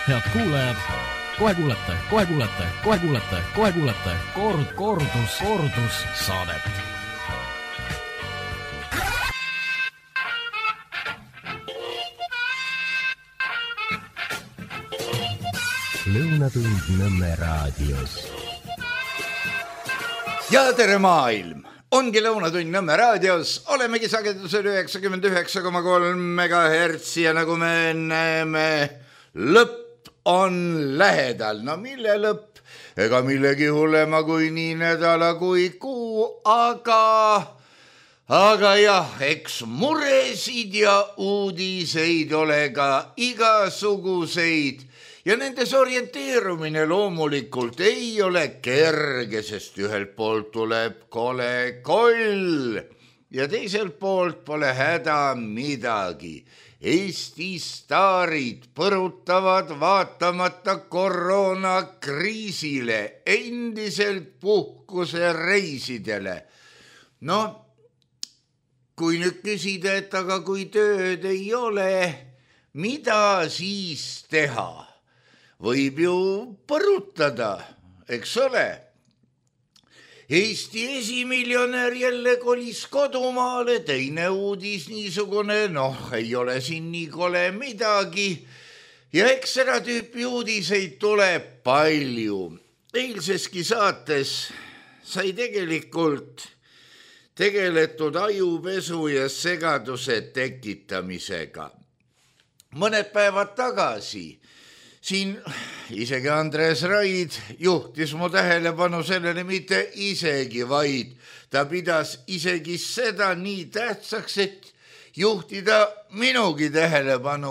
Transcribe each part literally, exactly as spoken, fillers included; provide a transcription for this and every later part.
Head kuulajad, kohe kuulete, kohe kuulete, kohe kuulete, kohe kuulete kord, kordus, kordus saadet. Lõunatund Nõmme raadios. Ja tere maailm! Ongi Lõunatund Nõmme raadios. Olemegi sagedusel üheksakümmend üheksa koma kolm megahertsi ja nagu me näeme, lõpp on lähedal. No mille lõpp? Ega millegi hullema kui nii nädala kui kuu, aga... Aga jah, eks muresid ja uudiseid ole ka igasuguseid. Ja nendes orienteerumine loomulikult ei ole kerge, sest ühelt poolt tuleb kole koll ja teiselt poolt pole häda midagi. Eesti staarid põrutavad vaatamata koroonakriisile endiselt puhkuse reisidele. No, kui nüüd küsida, et aga kui tööd ei ole, mida siis teha? Võib ju põrutada, eks ole. Eesti esimiljonär jälle kolis kodumaale, teine uudis niisugune, noh, ei ole siin nii kole midagi. Ja eks seda tüüpi uudiseid tuleb palju. Eilseski saates sai tegelikult tegeletud ajupesu ja segaduse tekitamisega. Mõned päevad tagasi siin isegi Andres Raid juhtis mu tähelepanu sellele mitte isegi, vaid ta pidas isegi seda nii tähtsaks, et juhtida minugi tähelepanu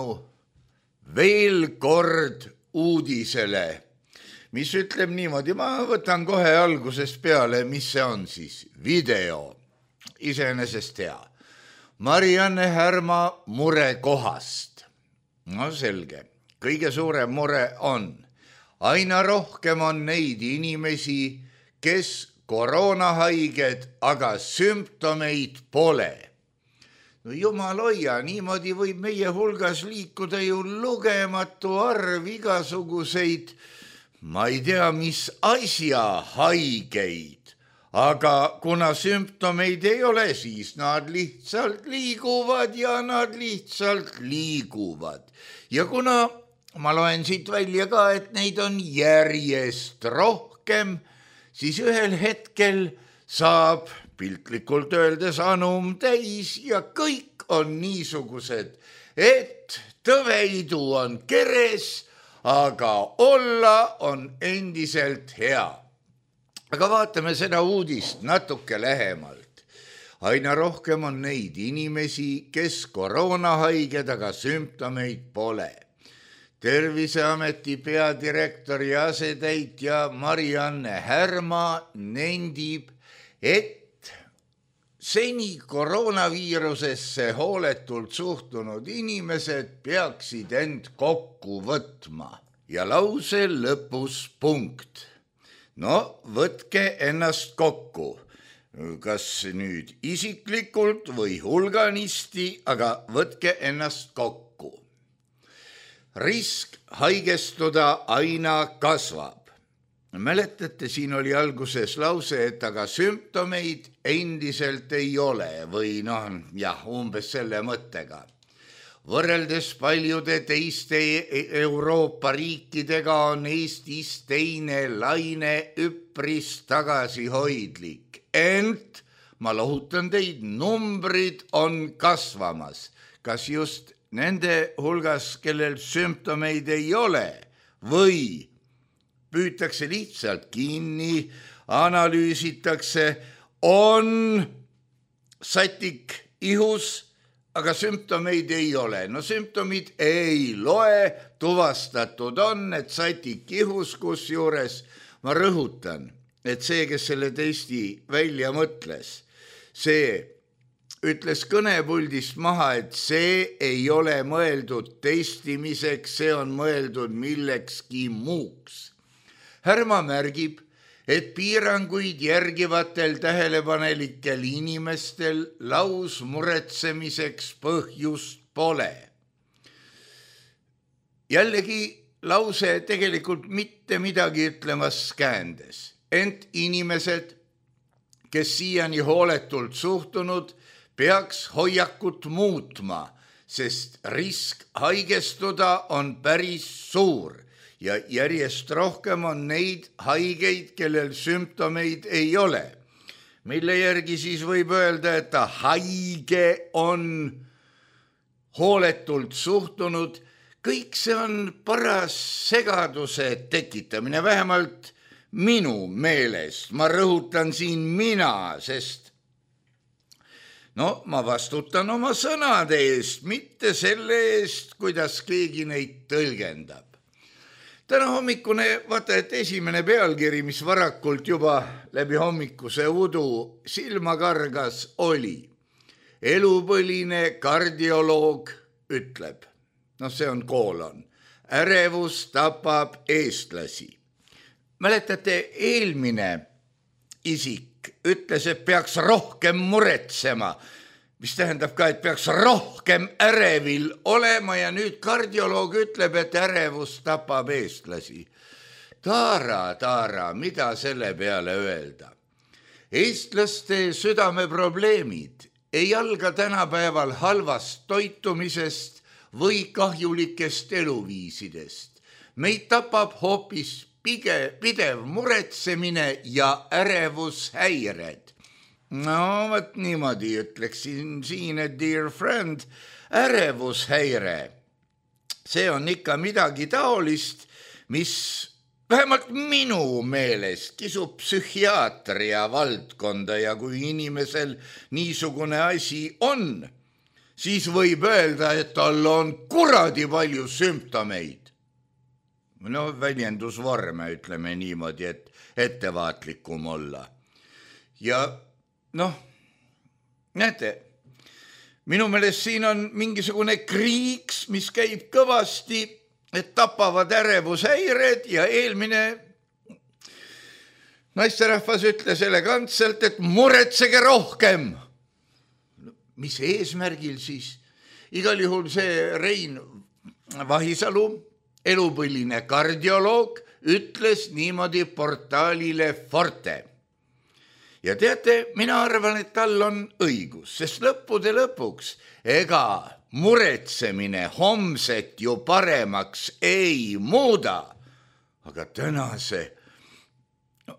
veel kord uudisele, mis ütleb niimoodi, ma võtan kohe algusest peale, mis see on siis, video, iseenesest hea. Marianne Härma murekohast, no selge. Kõige suurem mure on, aina rohkem on neid inimesi, kes koroonahaiged, aga sümptomeid pole. No jumal hoia, niimoodi võib meie hulgas liikuda ju lugematu arv igasuguseid, ma ei tea, mis asja haigeid, aga kuna sümptomeid ei ole, siis nad lihtsalt liiguvad ja nad lihtsalt liiguvad. Ja kuna ma loen siit välja ka, et neid on järjest rohkem, siis ühel hetkel saab piltlikult öeldes anum täis ja kõik on niisugused, et tõveidu on keres, aga olla on endiselt hea. Aga vaatame seda uudist natuke lähemalt. Aina rohkem on neid inimesi, kes koroonahaiged, aga sümptomeid pole. Terviseameti peadirektori asetäitja Marianne Härma nendib, et seni koroonaviirusesse hooletult suhtunud inimesed peaksid end kokku võtma. Ja lause lõpus punkt. No, võtke ennast kokku. Kas nüüd isiklikult või hulganisti, aga võtke ennast kokku. Risk haigestuda aina kasvab. Mäletate, siin oli alguses lause, et aga sümptomeid endiselt ei ole või noh, jah, umbes selle mõttega. Võrreldes paljude teiste Euroopa riikidega on Eestis teine laine üpris tagasihoidlik. Ent ma lohutan teid, numbrid on kasvamas. Kas just nende hulgas, kellel sümptomeid ei ole või püütakse lihtsalt kinni, analüüsitakse, on satik ihus, aga sümptomeid ei ole. No sümptomid ei loe, tuvastatud on, et satik ihus, kus juures ma rõhutan, et see, kes selle testi välja mõtles, see ütles kõnepuldist maha, et see ei ole mõeldud testimiseks, see on mõeldud millekski muuks. Härma märgib, et piiranguid järgivatel tähelepanelikel inimestel laus muretsemiseks põhjust pole. Jällegi lause tegelikult mitte midagi ütlemas käändes, ent inimesed, kes siiani hooletult suhtunud, peaks hoiakut muutma, sest risk haigestuda on päris suur ja järjest rohkem on neid haigeid, kellel sümptomeid ei ole, mille järgi siis võib öelda, et ta haige on hooletult suhtunud. Kõik see on paras segaduse tekitamine, vähemalt minu meelest. Ma rõhutan siin mina, sest no ma vastutan oma sõnade eest, mitte selle eest, kuidas keegi neid tõlgendab. Täna hommikune, vaata, et esimene pealkiri, mis varakult juba läbi hommikuse udu silma kargas, oli elupõline kardioloog ütleb, no see on koolon, ärevus tapab eestlasi. Mäletate, eelmine isik ütles, et peaks rohkem muretsema, mis tähendab ka, et peaks rohkem ärevil olema ja nüüd kardioloog ütleb, et ärevus tapab eestlasi. Taara, taara, mida selle peale öelda? Eestlaste südameprobleemid ei alga tänapäeval halvast toitumisest või kahjulikest eluviisidest. Meid tapab hoopis pige, pidev muretsemine ja ärevushäired. No, võt niimoodi ütleksin siin, et dear friend, ärevushäire. See on ikka midagi taolist, mis vähemalt minu meelest kisub psühhiaatria valdkonda ja kui inimesel niisugune asi on, siis võib öelda, et tal on kuradi palju sümptomeid. No väljendusvorme ütleme niimoodi, et ettevaatlikum olla. Ja noh, näete, minu meelest siin on mingisugune kriiks, mis käib kõvasti, et tapavad ärevushäired ja eelmine naisterahvas ütles elegantselt, et muretsege rohkem. Mis eesmärgil siis? Igal juhul see Rein Vahisalu, elupõline kardioloog, ütles niimoodi portaalile Forte. Ja teate, mina arvan, et tal on õigus, sest lõppude lõpuks ega muretsemine homset ju paremaks ei muuda. Aga täna see no,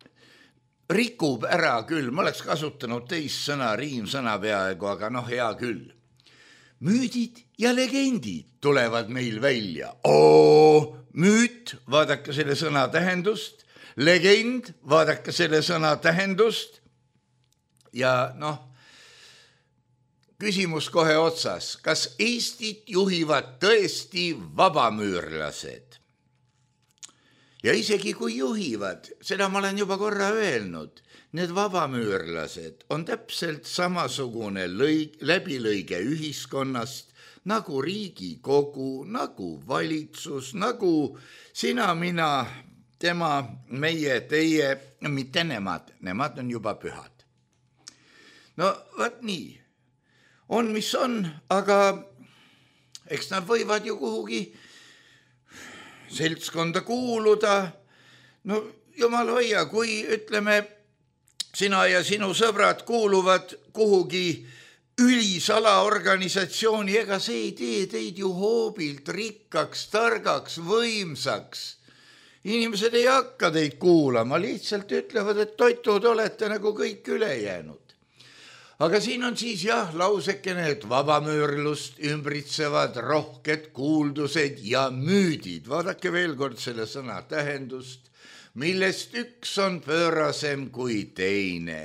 rikub ära küll, ma oleks kasutanud teist sõna, riimsõna peaaegu, aga noh, hea küll. Müüdid ja legendid tulevad meil välja. Oo, müüt, vaadake selle sõna tähendust. Legend, vaadake selle sõna tähendust ja noh, küsimus kohe otsas, kas Eestit juhivad tõesti vabamüürlased? Ja isegi kui juhivad, seda ma olen juba korra öelnud, need vabamüürlased on täpselt samasugune lõig, läbilõige ühiskonnast nagu Riigikogu, nagu valitsus, nagu sina, mina, tema, meie, teie, mitte nemad, nemad on juba pühad. No vaat nii, on mis on, aga eks nad võivad ju kuhugi seltskonda kuuluda. No jumal hoia, kui ütleme, sina ja sinu sõbrad kuuluvad kuhugi ülisalaorganisatsiooni, ega see ei tee teid ju hoobilt rikkaks, targaks, võimsaks. Inimesed ei hakka teid kuulama, lihtsalt ütlevad, et toitud olete nagu kõik ülejäänud. Aga siin on siis jah lausekene, et vabamüürlust ümbritsevad rohked kuuldused ja müüdid. Vaadake veel kord selle sõna tähendust, millest üks on pöörasem kui teine.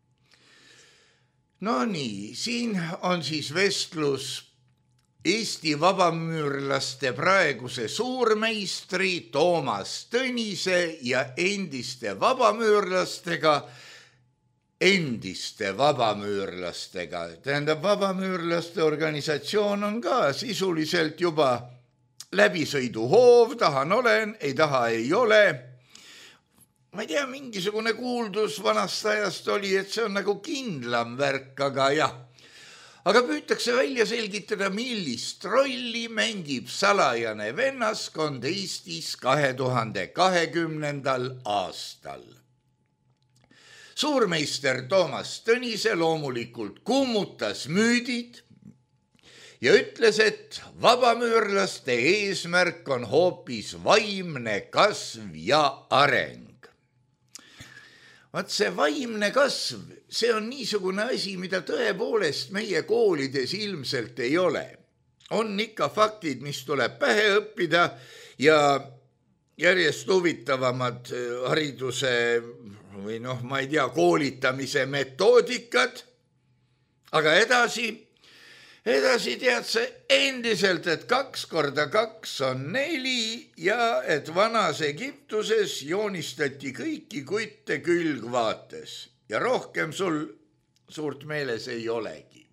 No nii, siin on siis vestlus Eesti vabamüürlaste praeguse suurmeistri Toomas Tõnise ja endiste vabamüürlastega, endiste vabamüürlastega. Tähendab, vabamüürlaste organisatsioon on ka sisuliselt juba läbisõiduhoov, tahan olen, ei taha ei ole. Ma ei tea, mingisugune kuuldus vanast ajast oli, et see on nagu kindlam värk, aga jah. aga püütakse välja selgitada, millist rolli mängib salajane vennaskond Eestis kahe tuhande kahekümnendal aastal. Suurmeister Toomas Tõnise loomulikult kummutas müüdid ja ütles, et vabamüürlaste eesmärk on hoopis vaimne kasv ja areng. Vaat see vaimne kasv, see on niisugune asi, mida tõepoolest meie koolides ilmselt ei ole. On ikka faktid, mis tuleb pähe õppida ja järjest huvitavamad hariduse või noh, ma ei tea, koolitamise metoodikad, aga edasi, edasi tead sa endiselt, et kaks korda kaks on neli ja et vanas Egiptuses joonistati kõiki kutte külgvaates ja rohkem sul suurt meeles ei olegi.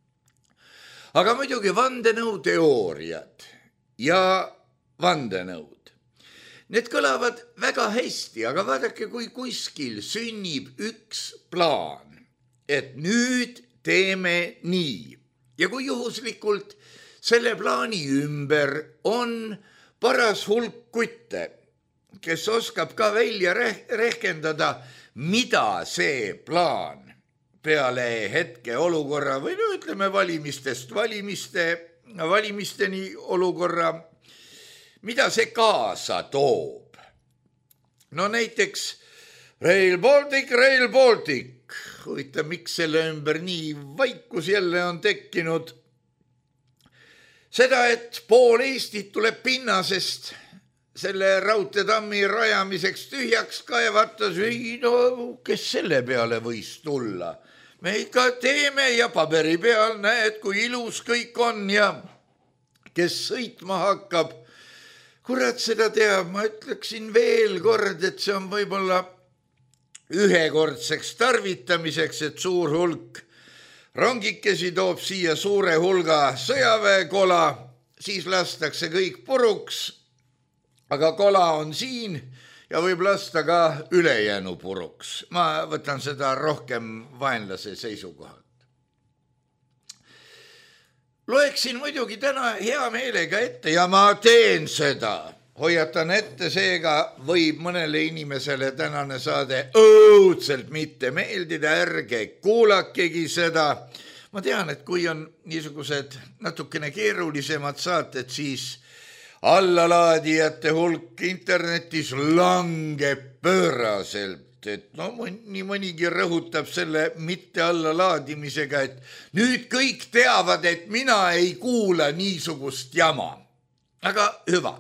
Aga muidugi vandenõuteooriad ja vandenõud. Need kõlavad väga hästi, aga vaadake, kui kuskil sünnib üks plaan, et nüüd teeme nii. Ja kui juhuslikult selle plaani ümber on paras hulk kutte, kes oskab ka välja rehkendada, mida see plaan peale hetke olukorra või no ütleme valimistest valimiste, valimisteni olukorra, mida see kaasa toob. No näiteks Rail Baltic, Rail Baltic. Huvitav, miks selle ümber nii vaikus jälle on tekkinud. Seda, et pool Eestit tuleb pinnasest selle raudteetammi rajamiseks tühjaks kaevatas, ei no, kes selle peale võis tulla. Me ikka teeme ja paberi peal näed, kui ilus kõik on ja kes sõitma hakkab. Kurat seda teab, ma ütleksin veel kord, et see on võib-olla ühekordseks tarvitamiseks, et suur hulk rongikesi toob siia suure hulga sõjaväekola, siis lastakse kõik puruks, aga kola on siin ja võib lasta ka ülejäänu puruks. Ma võtan seda rohkem vaenlase seisukohalt. Loeksin muidugi täna hea meelega ette ja ma teen seda. Hoiatan ette, seega võib mõnele inimesele tänane saade õudselt mitte meeldida, ärge kuulakegi seda. Ma tean, et kui on niisugused natukene keerulisemad saated, siis allalaadijate hulk internetis langeb pööraselt. Et no nii mõnigi rõhutab selle mitte allalaadimisega, et nüüd kõik teavad, et mina ei kuula niisugust jama. Aga hüva.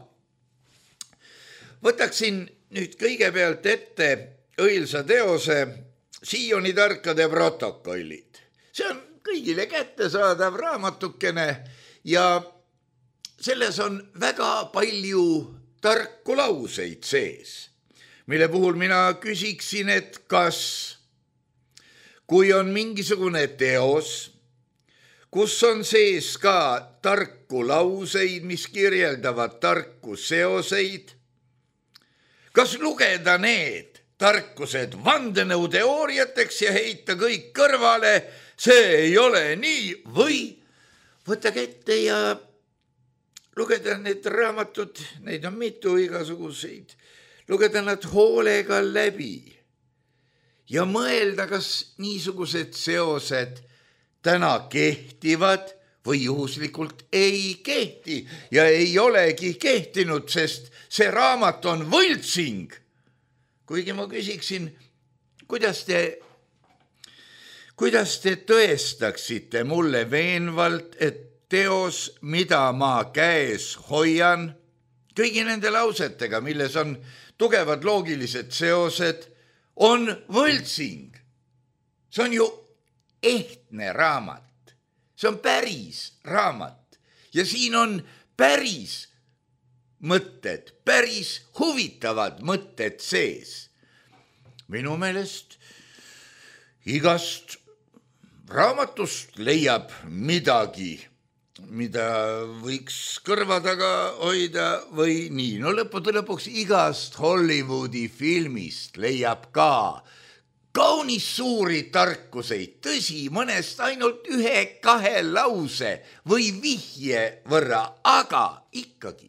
Võtaksin nüüd kõigepealt ette õilsa teose Sioni tarkade protokollid. See on kõigile kättesaadav raamatukene ja selles on väga palju tarku lauseid sees, mille puhul mina küsiksin, et kas, kui on mingisugune teos, kus on sees ka tarku lauseid, mis kirjeldavad tarku seoseid, kas lugeda need tarkused vandenõuteooriateks ja heita kõik kõrvale, see ei ole nii, või võtage ette ja lugeda need raamatud, neid on mitu igasuguseid, lugeda nad hoolega läbi ja mõelda, kas niisugused seosed täna kehtivad või juhuslikult ei kehti ja ei olegi kehtinud, sest see raamat on võltsing. Kuigi ma küsiksin, kuidas te, kuidas te tõestaksite mulle veenvalt, et teos, mida ma käes hoian, kõigi nende lausetega, milles on tugevad loogilised seosed, on võltsing. See on ju ehtne raamat. See on päris raamat ja siin on päris mõtted, päris huvitavad mõtted sees. Minu meelest igast raamatust leiab midagi, mida võiks kõrva taga hoida või nii. No lõppude lõpuks igast Hollywoodi filmist leiab ka kaunis suuri tarkuseid, tõsi, mõnest ainult ühe-kahe lause või vihje võrra, aga ikkagi.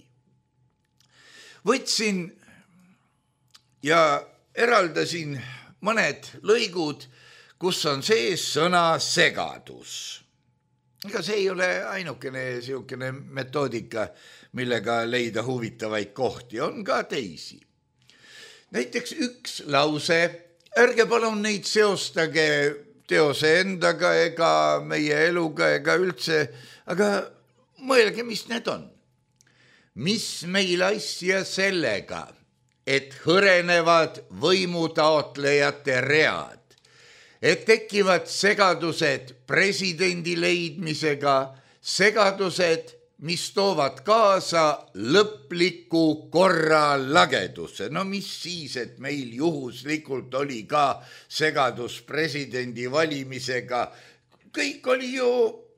Võtsin ja eraldasin mõned lõigud, kus on sees sõna segadus. Ega see ei ole ainukene siukene metoodika, millega leida huvitavaid kohti, on ka teisi. Näiteks üks lause, ärge palun neid seostage teose endaga ega meie eluga ega üldse, aga mõelge, mis need on. Mis meil asja sellega, et hõrenevad võimutaotlejate read, et tekivad segadused presidendi leidmisega, segadused, mis toovad kaasa lõpliku korra lageduse. No mis siis, et meil juhuslikult oli ka segadus presidendi valimisega. Kõik oli ju,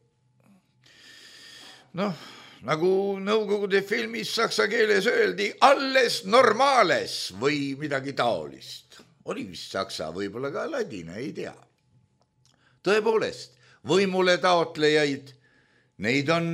noh, nagu Nõukogude filmis saksa keeles öeldi, alles normales või midagi taolist. Oli vist saksa, võib-olla ka ladina, ei tea. Tõepoolest, võimule taotlejaid, neid on,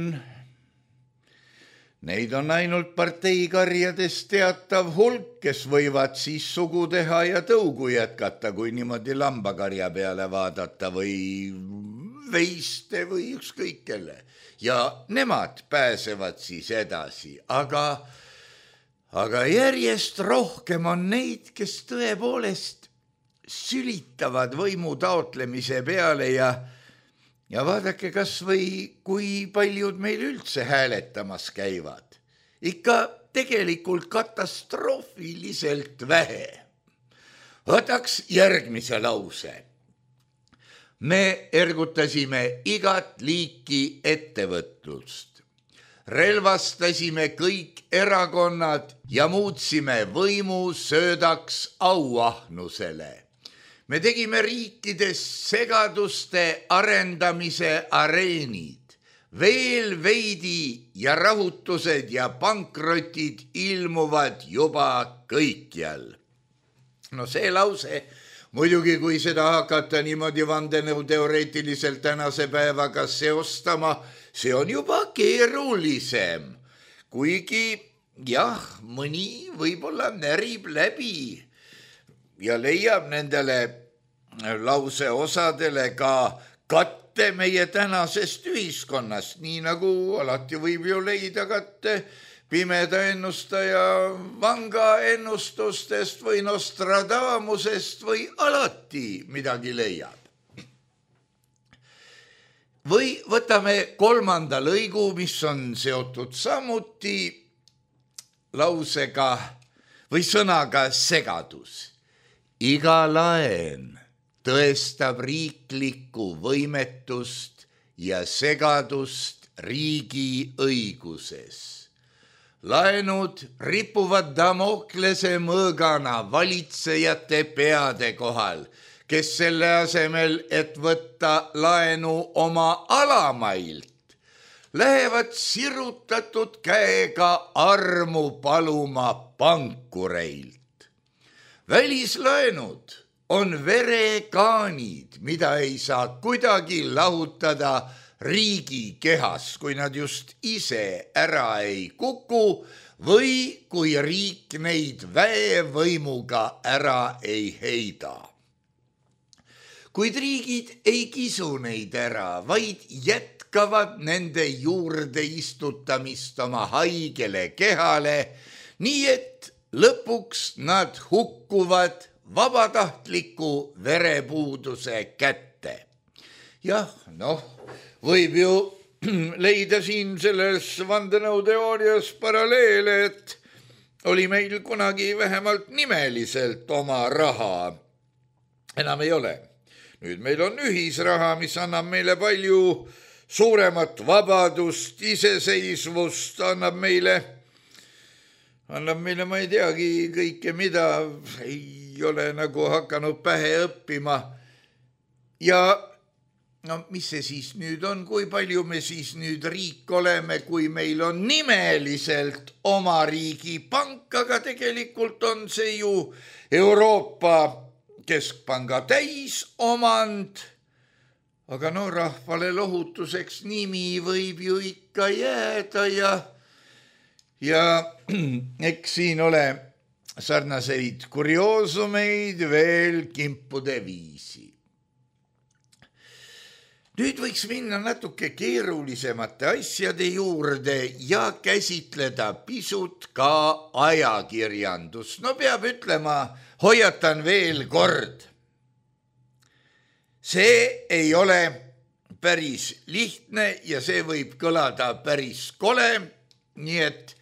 neid on ainult parteikarjades teatav hulk, kes võivad siis sugu teha ja tõugu jätkata, kui niimoodi lambakarja peale vaadata või veiste või ükskõik kelle. Ja nemad pääsevad siis edasi, aga... Aga järjest rohkem on neid, kes tõepoolest sülitavad võimu taotlemise peale ja, ja vaadake kas või, kui paljud meil üldse hääletamas käivad. Ikka tegelikult katastroofiliselt vähe. Võtaks järgmise lause. Me ergutasime igat liiki ettevõtlust. Relvastasime kõik erakonnad ja muutsime võimu söödaks auahnusele. Me tegime riikides segaduste arendamise areenid, veel veidi ja rahutused ja pankrotid ilmuvad juba kõikjal. No see lause, muidugi kui seda hakata niimoodi vandenõuteoreetiliselt tänase päevaga seostama, see on juba keerulisem, kuigi jah, mõni võib-olla närib läbi ja leiab nendele lause osadele ka katte meie tänasest ühiskonnast, nii nagu alati võib ju leida katte pimeda ennustaja vanga ennustustest või Nostradamusest või alati midagi leiab. Või võtame kolmanda lõigu, mis on seotud samuti lausega või sõnaga segadus. Iga laen tõestab riiklikku võimetust ja segadust riigi õiguses. Laenud ripuvad Damoklese mõõgana valitsejate peade kohal, kes selle asemel, et võtta laenu oma alamailt, lähevad sirutatud käega armu paluma pankureilt. Välislaenud on verekaanid, mida ei saa kuidagi lahutada riigi kehas, kui nad just ise ära ei kuku või kui riik neid väevõimuga ära ei heida. Kuid riigid ei kisu neid ära, vaid jätkavad nende juurde istutamist oma haigele kehale, nii et lõpuks nad hukkuvad vabatahtliku verepuuduse kätte. Jah, noh, võib ju leida siin selles vandenõuteoorias paralleele, et oli meil kunagi vähemalt nimeliselt oma raha. Enam ei ole. Nüüd meil on ühisraha, mis annab meile palju suuremat vabadust, iseseisvust, annab meile, annab meile, ma ei teagi kõike, mida ei ole nagu hakanud pähe õppima. Ja no mis see siis nüüd on, kui palju me siis nüüd riik oleme, kui meil on nimeliselt oma riigi pank, aga tegelikult on see ju Euroopa keskpanga täis omand, aga no rahvale lohutuseks nimi võib ju ikka jääda ja, ja eks siin ole sarnaseid kurioosumeid veel kimpude viisi. Nüüd võiks minna natuke keerulisemate asjade juurde ja käsitleda pisut ka ajakirjandust. No peab ütlema, hoiatan veel kord. See ei ole päris lihtne ja see võib kõlada päris kole, nii et,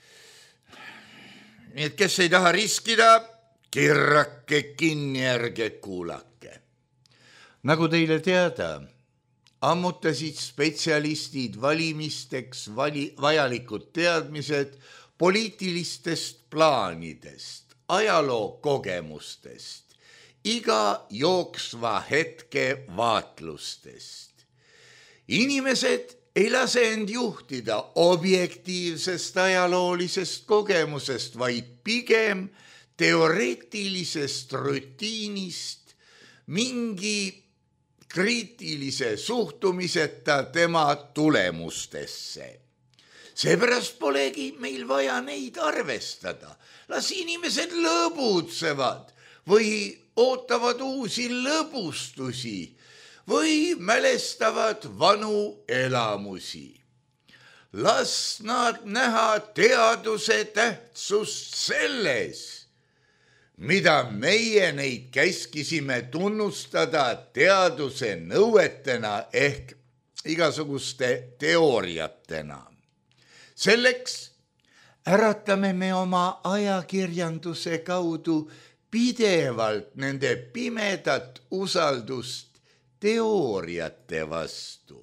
nii et kes ei taha riskida, kirrake kinni, ärge kuulake. Nagu teile teada, ammutasid spetsialistid valimisteks vali, vajalikud teadmised poliitilistest plaanidest, ajaloo kogemustest, iga jooksva hetke vaatlustest. Inimesed ei lase end juhtida objektiivsest ajaloolisest kogemusest, vaid pigem teoreetilisest rutiinist mingi kriitilise suhtumiseta tema tulemustesse. Seepärast polegi meil vaja neid arvestada. Las inimesed lõbutsevad või ootavad uusi lõbustusi või mälestavad vanu elamusi. Las nad näha teaduse tähtsust selles, mida meie neid käskisime tunnustada teaduse nõuetena ehk igasuguste teooriatena. Selleks äratame me oma ajakirjanduse kaudu pidevalt nende pimedat usaldust teooriate vastu.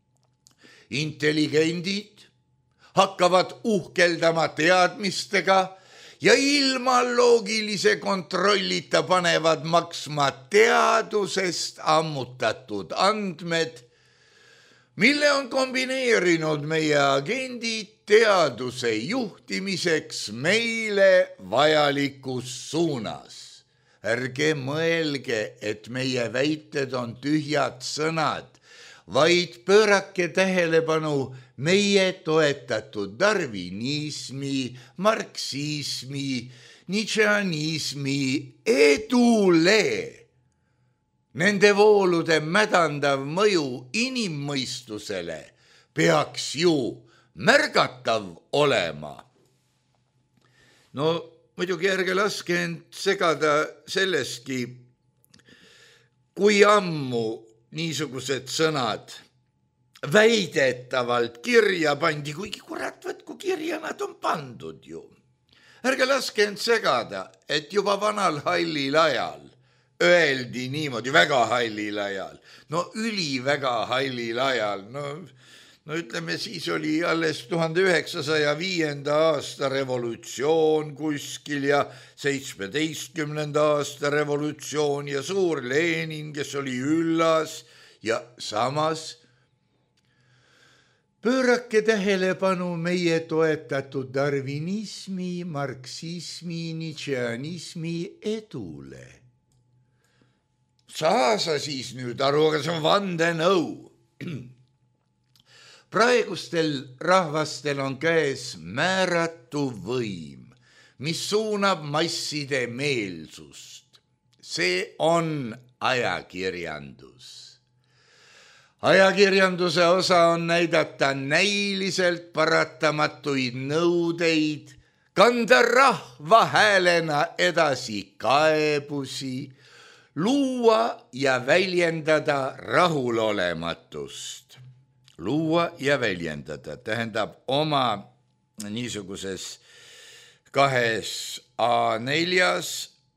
Intelligendid hakkavad uhkeldama teadmistega ja ilma loogilise kontrollita panevad maksma teadusest ammutatud andmed, mille on kombineerinud meie agendid teaduse juhtimiseks meile vajalikus suunas. Ärge mõelge, et meie väited on tühjad sõnad, vaid pöörake tähelepanu meie toetatud darwinismi, marksismi, nietzscheanismi edule. Nende voolude mädandav mõju inimmõistusele peaks ju märgatav olema. No muidugi ärge laske end segada sellestki, kui ammu niisugused sõnad väidetavalt kirja pandi, kuigi kurat, võtku kirja nad on pandud ju. Ärge laske end segada, et juba vanal hallil ajal öeldi niimoodi, väga hallil ajal, no üli väga hallil ajal, no, no ütleme, siis oli alles tuhande üheksasaja viienda aasta revolutsioon kuskil ja seitsmeteistkümnenda aasta revolutsioon ja suur Lenin, kes oli üllas ja samas pöörake tähelepanu meie toetatud darwinismi, marksismi, nietzscheanismi edule. Saa sa siis nüüd aru, aga see on vandenõu. Praegustel rahvastel on käes määratu võim, mis suunab masside meelsust. See on ajakirjandus. Ajakirjanduse osa on näidata näiliselt paratamatuid nõudeid, kanda rahva häälena edasi kaebusi, luua ja väljendada rahulolematust. Luua ja väljendada tähendab oma niisuguses kahes A neljas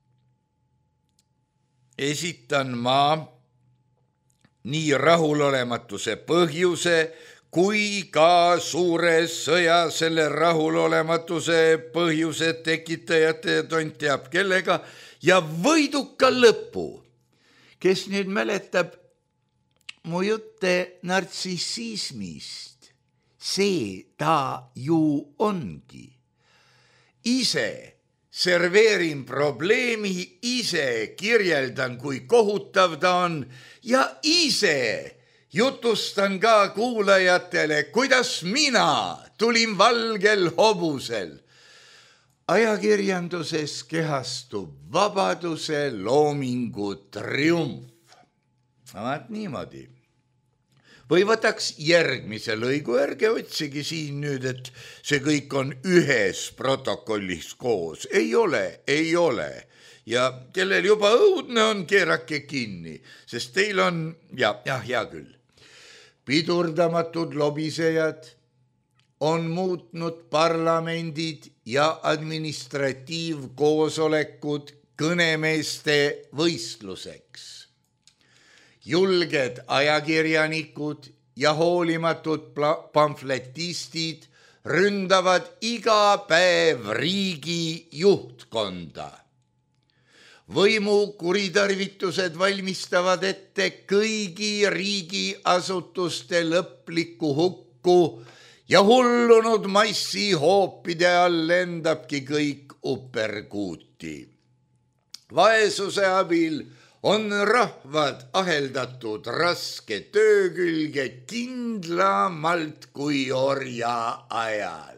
esitan ma nii rahulolematuse põhjuse kui ka suure sõja selle rahulolematuse põhjuse tekitajate tont teab kellega ja võiduka lõpu. Kes nüüd mäletab mu jutte nartsissismist, see ta ju ongi. Ise serveerin probleemi ise, kirjeldan, kui kohutav ta on ja ise jutustan ka kuulajatele, kuidas mina tulin valgel hobusel. Ajakirjanduses kehastub vabaduse loomingu triumf. Vaat niimoodi. Või võtaks järgmise lõigu, ärge otsigi siin nüüd, et see kõik on ühes protokollis koos. Ei ole, ei ole. Ja kellel juba õudne on, keerake kinni, sest teil on, ja, jah, hea küll. Pidurdamatud lobisejad on muutnud parlamendid ja administratiivkoosolekud kõnemeeste võistluseks. Julged ajakirjanikud ja hoolimatud pamfletistid ründavad iga päev riigi juhtkonda. Võimu kuritarvitused valmistavad ette kõigi riigiasutuste lõplikku hukku ja hullunud massi hoopide all lendabki kõik uperkuuti. Vaesuse abil on rahvad aheldatud raske töö külge kindlamalt kui orja ajal.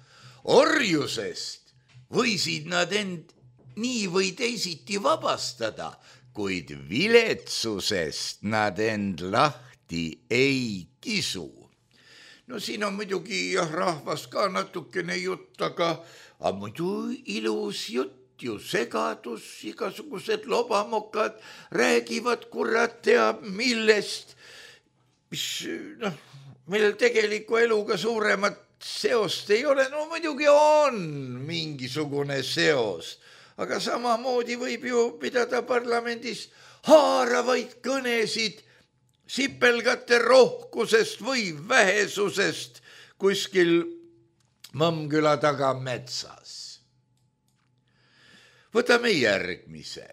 Orjusest võisid nad end nii või teisiti vabastada, kuid viletsusest nad end lahti ei kisu. No siin on muidugi jah, rahvas ka natukene jutt, aga, aga muidu ilus jutt. Ju segadus, igasugused lobamokad räägivad kurat teab millest, mis noh, millel tegeliku eluga suuremat seost ei ole. No muidugi on mingisugune seos, aga samamoodi võib ju pidada parlamendis haaravaid kõnesid sipelgate rohkusest või vähesusest kuskil Mõmmküla taga metsas. Võtame järgmise.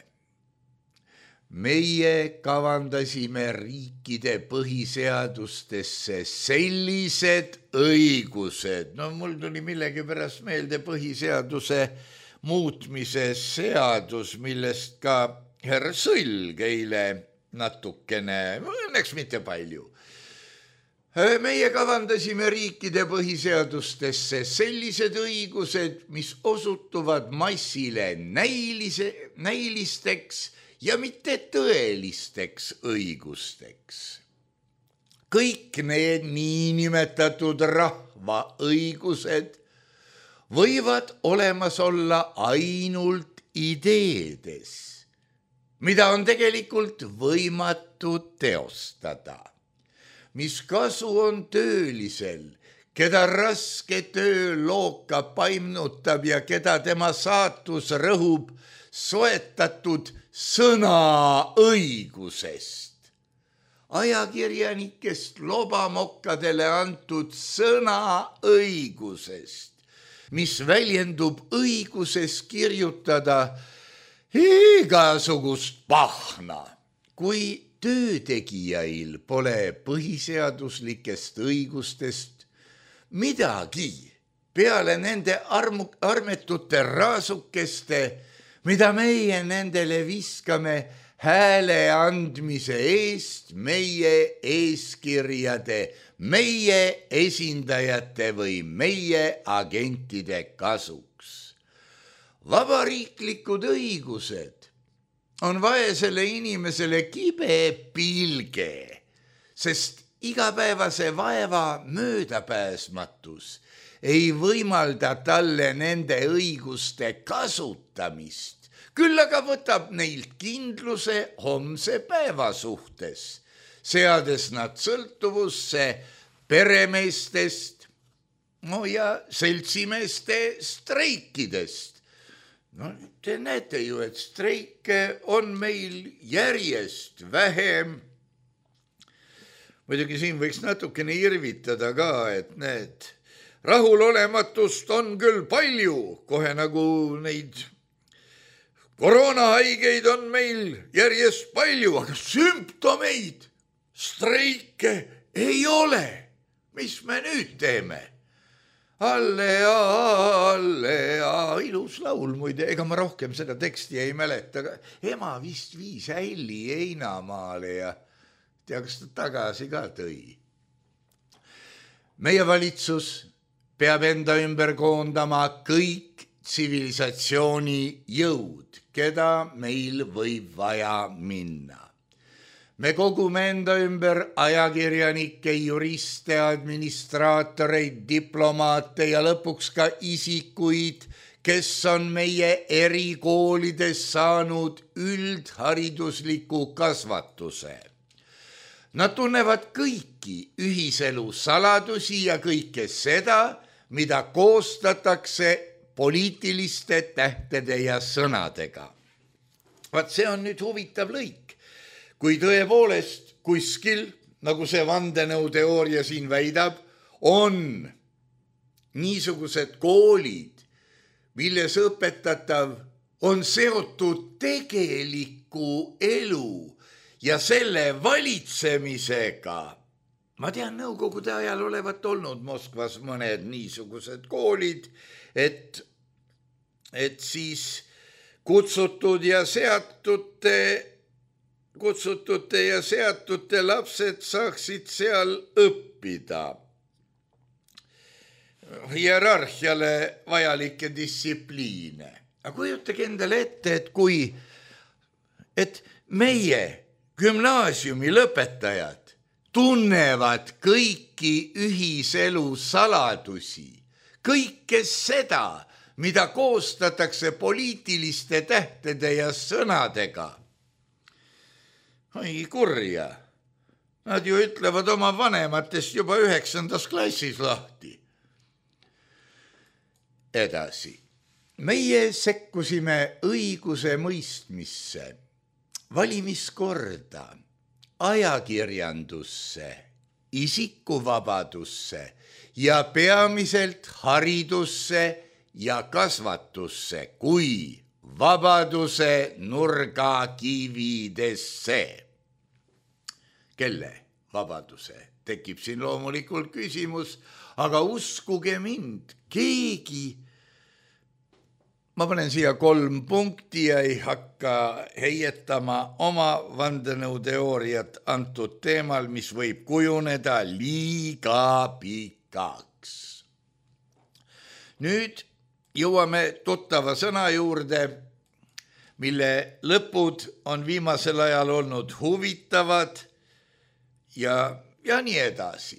Meie kavandasime riikide põhiseadustesse sellised õigused. No mul tuli millegi pärast meelde põhiseaduse muutmise seadus, millest ka härra Sõlg eile natukene, õnneks mitte palju. Meie kavandasime riikide põhiseadustesse sellised õigused, mis osutuvad massile näilise, näilisteks ja mitte tõelisteks õigusteks. Kõik need niinimetatud rahva õigused võivad olemas olla ainult ideedes, mida on tegelikult võimatu teostada. Mis kasu on töölisel, keda raske töö looka paimnutab ja keda tema saatus rõhub soetatud sõnaõigusest. Ajakirjanikest lobamokkadele antud sõnaõigusest, mis väljendub õiguses kirjutada igasugust pahna, kui töötegijail pole põhiseaduslikest õigustest midagi peale nende armu, armetute raasukeste, mida meie nendele viskame hääle andmise eest meie eeskirjade, meie esindajate või meie agentide kasuks. Vabariiklikud õigused on vaesele inimesele kibe pilge, sest igapäevase vaeva möödapääsmatus ei võimalda talle nende õiguste kasutamist, küll aga võtab neilt kindluse homse päeva suhtes, seades nad sõltuvusse peremeestest no ja seltsimeeste streikidest. No te näete ju, et streike on meil järjest vähem. Muidugi siin võiks natukene irvitada ka, et need rahulolematust on küll palju, kohe nagu neid koroonahaigeid on meil järjest palju, aga sümptomeid, streike ei ole. Mis me nüüd teeme? Allea, allea, ilus laul muide, ega ma rohkem seda teksti ei mäleta, aga ema vist viis Hälli Heinamaale ja tea, kas ta tagasi ka tõi. Meie valitsus peab enda ümber koondama kõik tsivilisatsiooni jõud, keda meil võib vaja minna. Me kogume enda ümber ajakirjanikke, juriste, administraatoreid, diplomaate ja lõpuks ka isikuid, kes on meie erikoolides saanud üldharidusliku kasvatuse. Nad tunnevad kõiki ühiselu saladusi ja kõike seda, mida koostatakse poliitiliste tähtede ja sõnadega. Vaat see on nüüd huvitav lõik. Kui tõepoolest kuskil, nagu see vandenõuteooria siin väidab, on niisugused koolid, milles õpetatav on seotud tegeliku elu ja selle valitsemisega. Ma tean, nõukogude ajal olevat olnud Moskvas mõned niisugused koolid, et, et siis kutsutud ja seatute kutsutute ja seatute lapsed saaksid seal õppida hierarhiale vajalikke distsipliine. Aga kujutage endale ette, et kui et meie gümnaasiumi lõpetajad tunnevad kõiki ühiselu saladusi, kõike seda, mida koostatakse poliitiliste tähtede ja sõnadega. Ai kurja, nad ju ütlevad oma vanematest juba üheksandas klassis lahti. Edasi, meie sekkusime õiguse mõistmisse, valimiskorda, ajakirjandusse, isikuvabadusse ja peamiselt haridusse ja kasvatusse kui vabaduse nurgakividesse. Kelle vabaduse? Tekib siin loomulikult küsimus, aga uskuge mind, keegi, ma panen siia kolm punkti ja ei hakka heietama oma vandenõuteooriat antud teemal, mis võib kujuneda liiga pikaks. Nüüd jõuame tuttava sõna juurde, mille lõpud on viimasel ajal olnud huvitavad ja, ja nii edasi.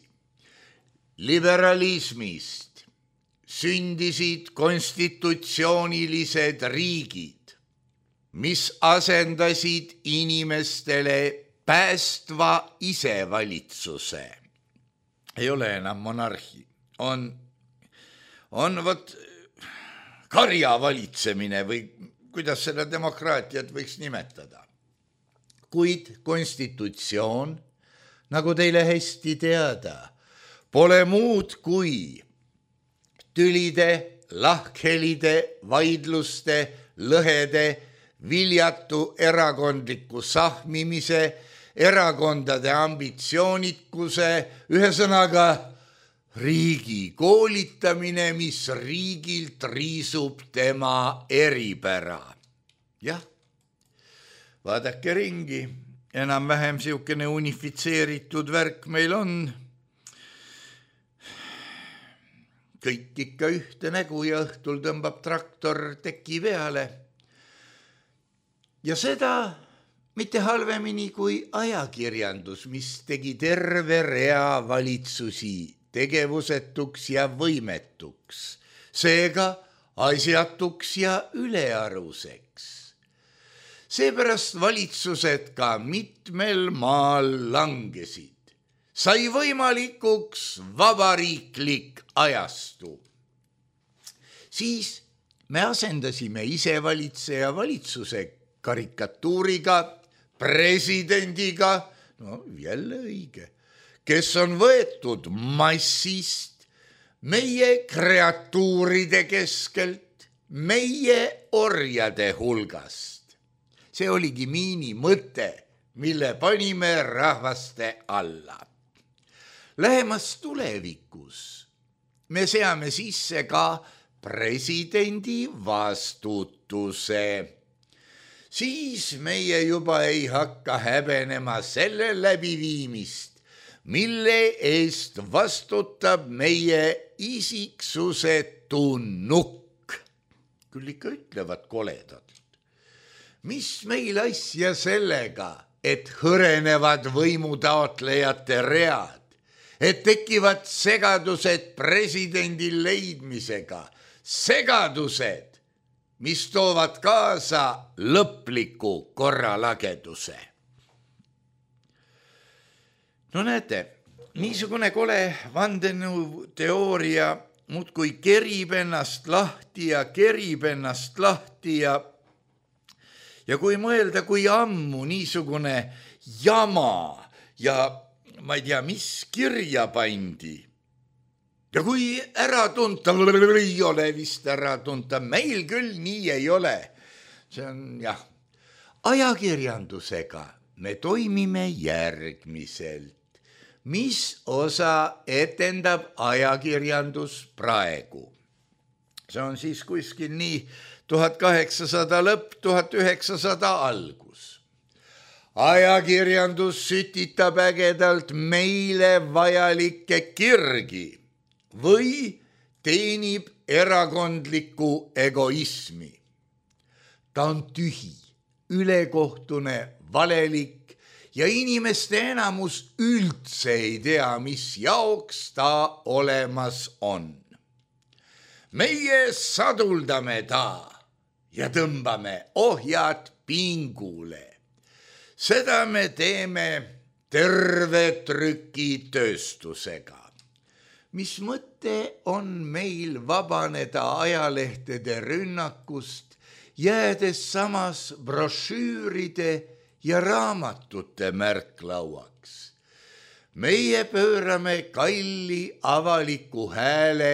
Liberalismist sündisid konstitutsioonilised riigid, mis asendasid inimestele päästva isevalitsuse. Ei ole enam monarhi, on, on võt karja valitsemine või kuidas seda demokraatiat võiks nimetada. Kuid konstitutsioon, nagu teile hästi teada, pole muud kui tülide, lahkhelide, vaidluste, lõhede, viljatu erakondliku sahmimise, erakondade ambitsioonikuse, ühesõnaga riigi koolitamine, mis riigilt riisub tema eripära. Jah, vaadake ringi, enam-vähem siukene unifitseeritud värk meil on. Kõik ikka ühte nägu ja õhtul tõmbab traktor teki peale. Ja seda mitte halvemini kui ajakirjandus, mis tegi terve rea valitsusi tegevusetuks ja võimetuks, seega asjatuks ja ülearuseks. Seepärast valitsused ka mitmel maal langesid. Sai võimalikuks vabariiklik ajastu. Siis me asendasime isevalitseja valitsuse karikatuuriga, presidendiga, no jälle õige, kes on võetud massist, meie kreatuuride keskelt, meie orjade hulgast. See oligi miini mõte, mille panime rahvaste alla. Lähemas tulevikus me seame sisse ka presidendi vastutuse. Siis meie juba ei hakka häbenema selle läbiviimist, mille eest vastutab meie isiksuse tunnuk. Küll ikka ütlevad koledad. Mis meil asja sellega, et hõrenevad võimutaotlejate read, et tekivad segadused presidendi leidmisega, segadused, mis toovad kaasa lõpliku korralageduse. No näete, niisugune kole vandenõuteooria muudkui kerib ennast lahti ja kerib ennast lahti ja ja kui mõelda, kui ammu niisugune jama ja ma ei tea, mis kirja pandi. Ja kui äratunta, ei ole vist äratunta, meil küll nii ei ole. See on jah, ajakirjandusega me toimime järgmiselt. Mis osa etendab ajakirjandus praegu? See on siis kuskil nii tuhat kaheksasada lõpp, tuhat üheksasada algus. Ajakirjandus sütitab ägedalt meile vajalikke kirgi või teenib erakondlikku egoismi. Ta on tühi, ülekohtune, valelik ja inimeste enamus üldse ei tea, mis jaoks ta olemas on. Meie saduldame ta ja tõmbame ohjad pingule. Seda me teeme terve trükitööstusega. Mis mõte on meil vabaneda ajalehtede rünnakust, jäädes samas brošüüride ja raamatute märklauaks? Meie pöörame kalli avaliku hääle,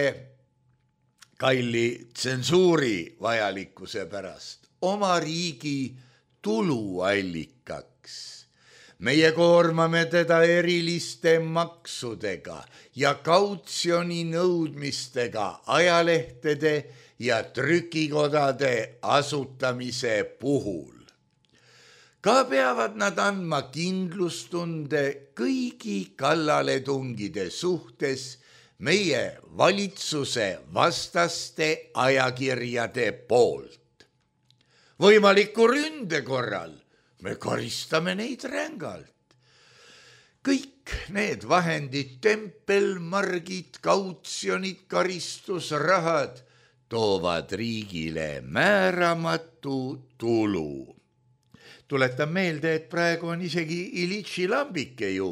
kalli tsensuuri vajalikkuse pärast oma riigi tuluallikaks. Meie koormame teda eriliste maksudega ja kautsjoni nõudmistega ajalehtede ja trükikodade asutamise puhul. Ka peavad nad andma kindlustunde kõigi kallaletungide suhtes meie valitsuse vastaste ajakirjade poolt. Võimaliku ründe korral me karistame neid rängalt. Kõik need vahendid, tempelmargid, kautsjonid, karistusrahad toovad riigile määramatu tulu. Tuletan meelde, et praegu on isegi Ilitši lambike ju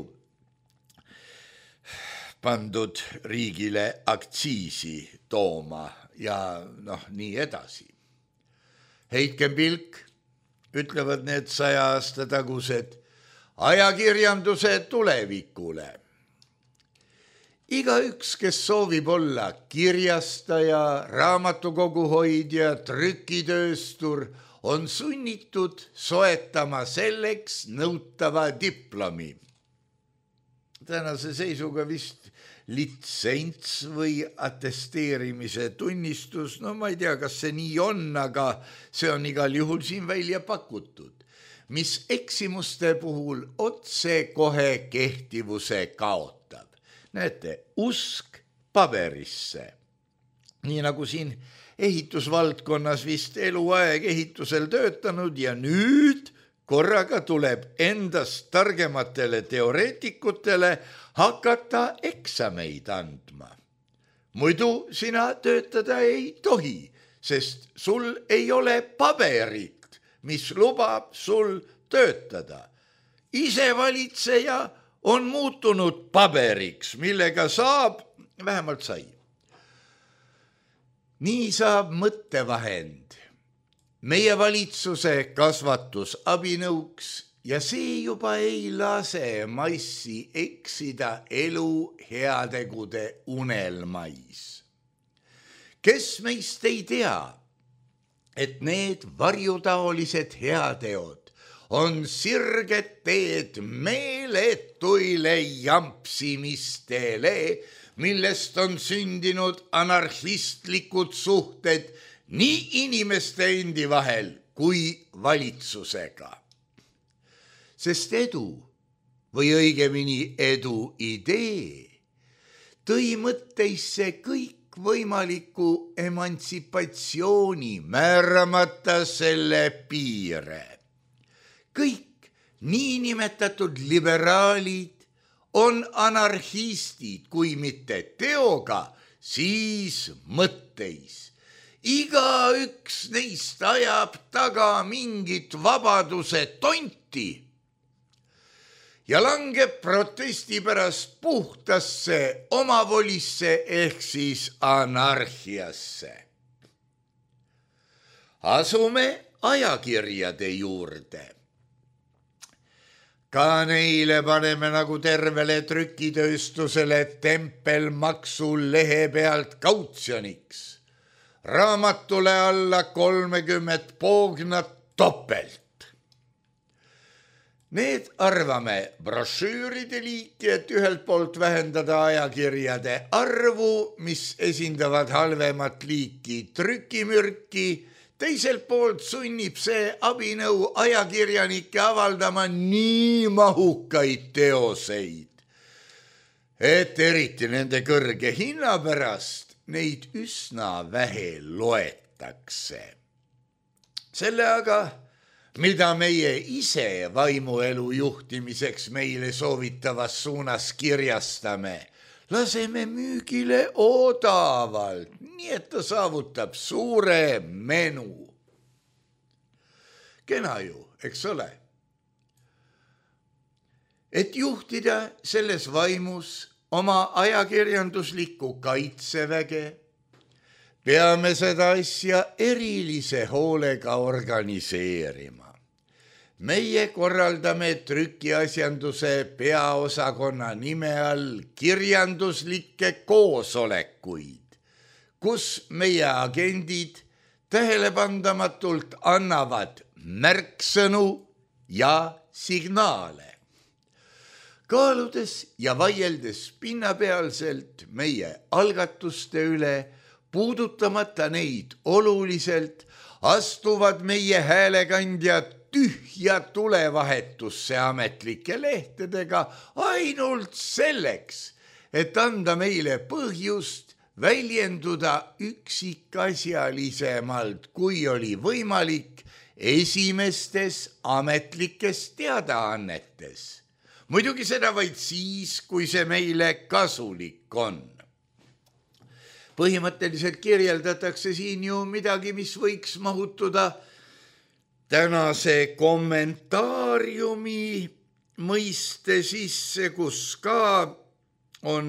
pandud riigile aktsiisi tooma ja noh, nii edasi. Heitkem pilk, ütlevad need saja aasta tagused, ajakirjanduse tulevikule. Igaüks, kes soovib olla kirjastaja, raamatukoguhoidja, trükitööstur, on sunnitud soetama selleks nõutava diplomi. Tänase seisuga vist litsents või atesteerimise tunnistus, no ma ei tea, kas see nii on, aga see on igal juhul siin välja pakutud, mis eksimuste puhul otse kohe kehtivuse kaotab. Näete, usk paberisse. Nii nagu siin ehitusvaldkonnas vist eluaeg ehitusel töötanud ja nüüd korraga tuleb endast targematele teoreetikutele hakata eksameid andma. Muidu sina töötada ei tohi, sest sul ei ole paberit, mis lubab sul töötada. Isevalitseja on muutunud paberiks, millega saab, vähemalt sai. Nii saab mõttevahend meie valitsuse kasvatusabinõuks ja see juba ei lase massi eksida elu heategude unelmais. Kes meist ei tea, et need varjutaolised heateod on sirged teed meeletuile jampsimistele, millest on sündinud anarhistlikud suhted nii inimeste endi vahel kui valitsusega. Sest edu või õigemini edu idee tõi mõtteisse kõik võimaliku emantsipatsiooni, määramata selle piire. Kõik niinimetatud liberaalid on anarhistid, kui mitte teoga, siis mõtteis. Igaüks neist ajab taga mingit vabaduse tonti ja langeb protesti pärast puhtasse omavolisse ehk siis anarhiasse. Asume ajakirjade juurde. Ka neile paneme nagu tervele trükitööstusele tempelmaksu lehe pealt kautsjoniks. Raamatule alla kolmekümmet poognat topelt. Need arvame brošüüride liiki, et ühelt poolt vähendada ajakirjade arvu, mis esindavad halvemat liiki trükimürki, teiselt poolt sunnib see abinõu ajakirjanikke avaldama nii mahukaid teoseid, et eriti nende kõrge hinna pärast neid üsna vähe loetakse. Selle aga, mida meie ise vaimuelu juhtimiseks meile soovitavas suunas kirjastame, laseme müügile odavalt, nii et ta saavutab suure menu. Kena ju, eks ole? Et juhtida selles vaimus oma ajakirjanduslikku kaitseväge, peame seda asja erilise hoolega organiseerima. Meie korraldame trükiasjanduse peaosakonna nime all kirjanduslikke koosolekuid, kus meie agendid tähelepandamatult annavad märksõnu ja signaale. Kaaludes ja vaieldes pinnapealselt meie algatuste üle, puudutamata neid oluliselt, astuvad meie häälekandjad tühja tulevahetusse ametlike lehtedega ainult selleks, et anda meile põhjust väljenduda üksikasjalisemalt, kui oli võimalik esimestes ametlikes teadaannetes. Muidugi seda vaid siis, kui see meile kasulik on. Põhimõtteliselt kirjeldatakse siin ju midagi, mis võiks mahutuda tänase kommentaariumi mõiste sisse, kus ka on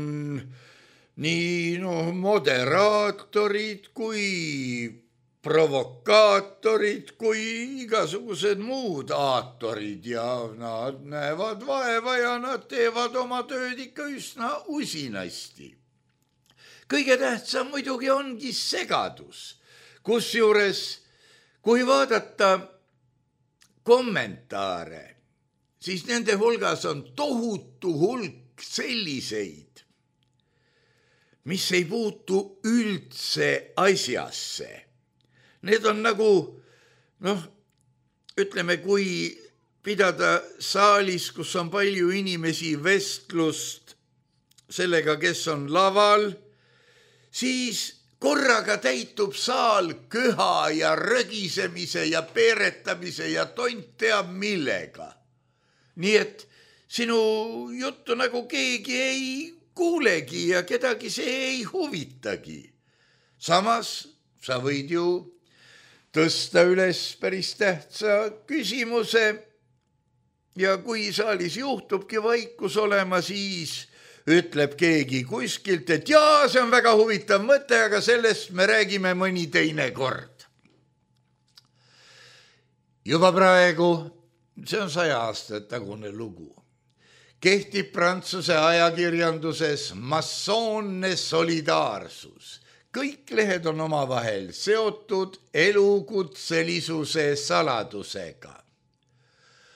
nii no, moderaatorid kui provokaatorid kui igasugused muud aatorid ja nad näevad vaeva ja nad teevad oma tööd ikka üsna usinasti. Kõige tähtsam muidugi ongi segadus, kusjuures kui vaadata kommentaare, siis nende hulgas on tohutu hulk selliseid, mis ei puutu üldse asjasse. Need on nagu, noh, ütleme, kui pidada saalis, kus on palju inimesi vestlust sellega, kes on laval, siis korraga täitub saal köha ja rögisemise ja peeretamise ja tont teab millega. Nii et sinu juttu nagu keegi ei kuulegi ja kedagi see ei huvitagi. Samas sa võid ju tõsta üles päris tähtsa küsimuse ja kui saalis juhtubki vaikus olema, siis ütleb keegi kuskilt, et jaa, see on väga huvitav mõte, aga sellest me räägime mõni teine kord. Juba praegu, see on saja aastat tagune lugu, kehtib Prantsuse ajakirjanduses massoonne solidaarsus. Kõik lehed on omavahel seotud elukutselisuse saladusega.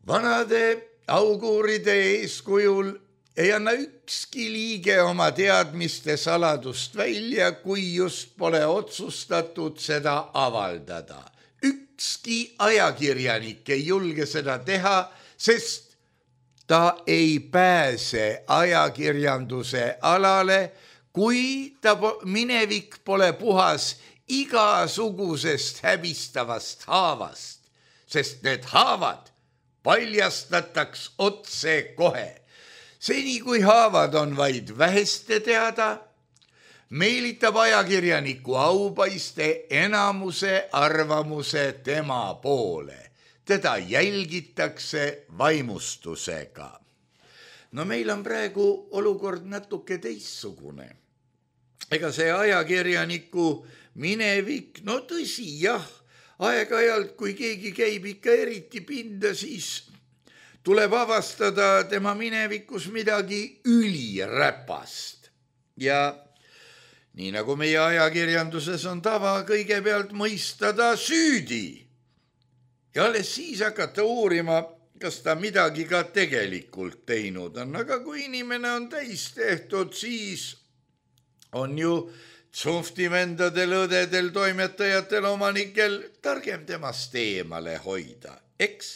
vanade auguuride eeskujul ei anna ükski liige oma teadmiste saladust välja, kui just pole otsustatud seda avaldada. Ükski ajakirjanik ei julge seda teha, sest ta ei pääse ajakirjanduse alale, kui ta minevik pole puhas igasugusest häbistavast haavast, sest need haavad paljastataks otse kohe. Seni kui haavad on vaid väheste teada, meelitab ajakirjaniku aupaiste enamuse arvamuse tema poole. Teda jälgitakse vaimustusega. No meil on praegu olukord natuke teissugune. Ega see ajakirjaniku minevik, no tõsi jah, aeg-ajalt kui keegi käib ikka eriti pinda, siis tuleb avastada tema minevikus midagi üliräpast. Ja nii nagu meie ajakirjanduses on tava, kõigepealt mõista ta süüdi. Ja alles siis hakata uurima, kas ta midagi ka tegelikult teinud on. Aga kui inimene on täis tehtud, siis on ju tsunftivendadel, õdedel, toimetajatel, omanikel targem temast eemale hoida, eks?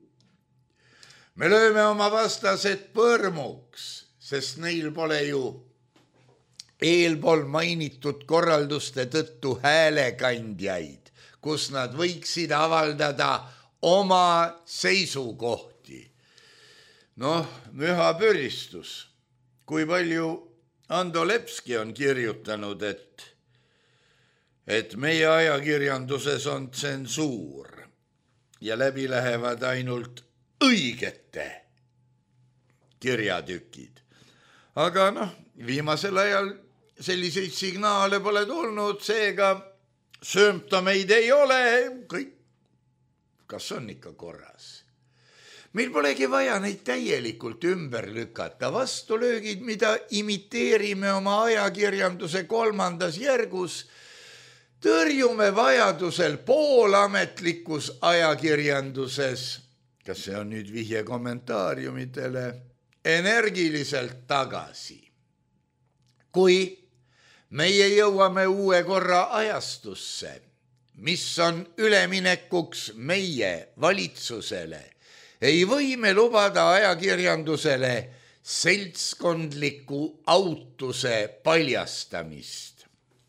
Me lööme oma vastased põrmuks, sest neil pole ju eelpool mainitud korralduste tõttu häälekandjaid, kus nad võiksid avaldada oma seisukohti. Noh, mühapöristus. Kui palju Ando Lepski on kirjutanud, et, et meie ajakirjanduses on tsensuur ja läbi lähevad ainult õigete kirjatükid. Aga noh, viimasel ajal selliseid signaale pole tulnud, seega söömptomeid ei ole, kõik, kas on ikka korras. Meil polegi vaja neid täielikult ümber lükata. Vastulöögid, mida imiteerime oma ajakirjanduse kolmandas järgus, tõrjume vajadusel poolametlikus ajakirjanduses, kas see on nüüd vihje kommentaariumitele, energiliselt tagasi. Kui meie jõuame uue korra ajastusse, mis on üleminekuks meie valitsusele, ei või me lubada ajakirjandusele seltskondliku autuse paljastamist.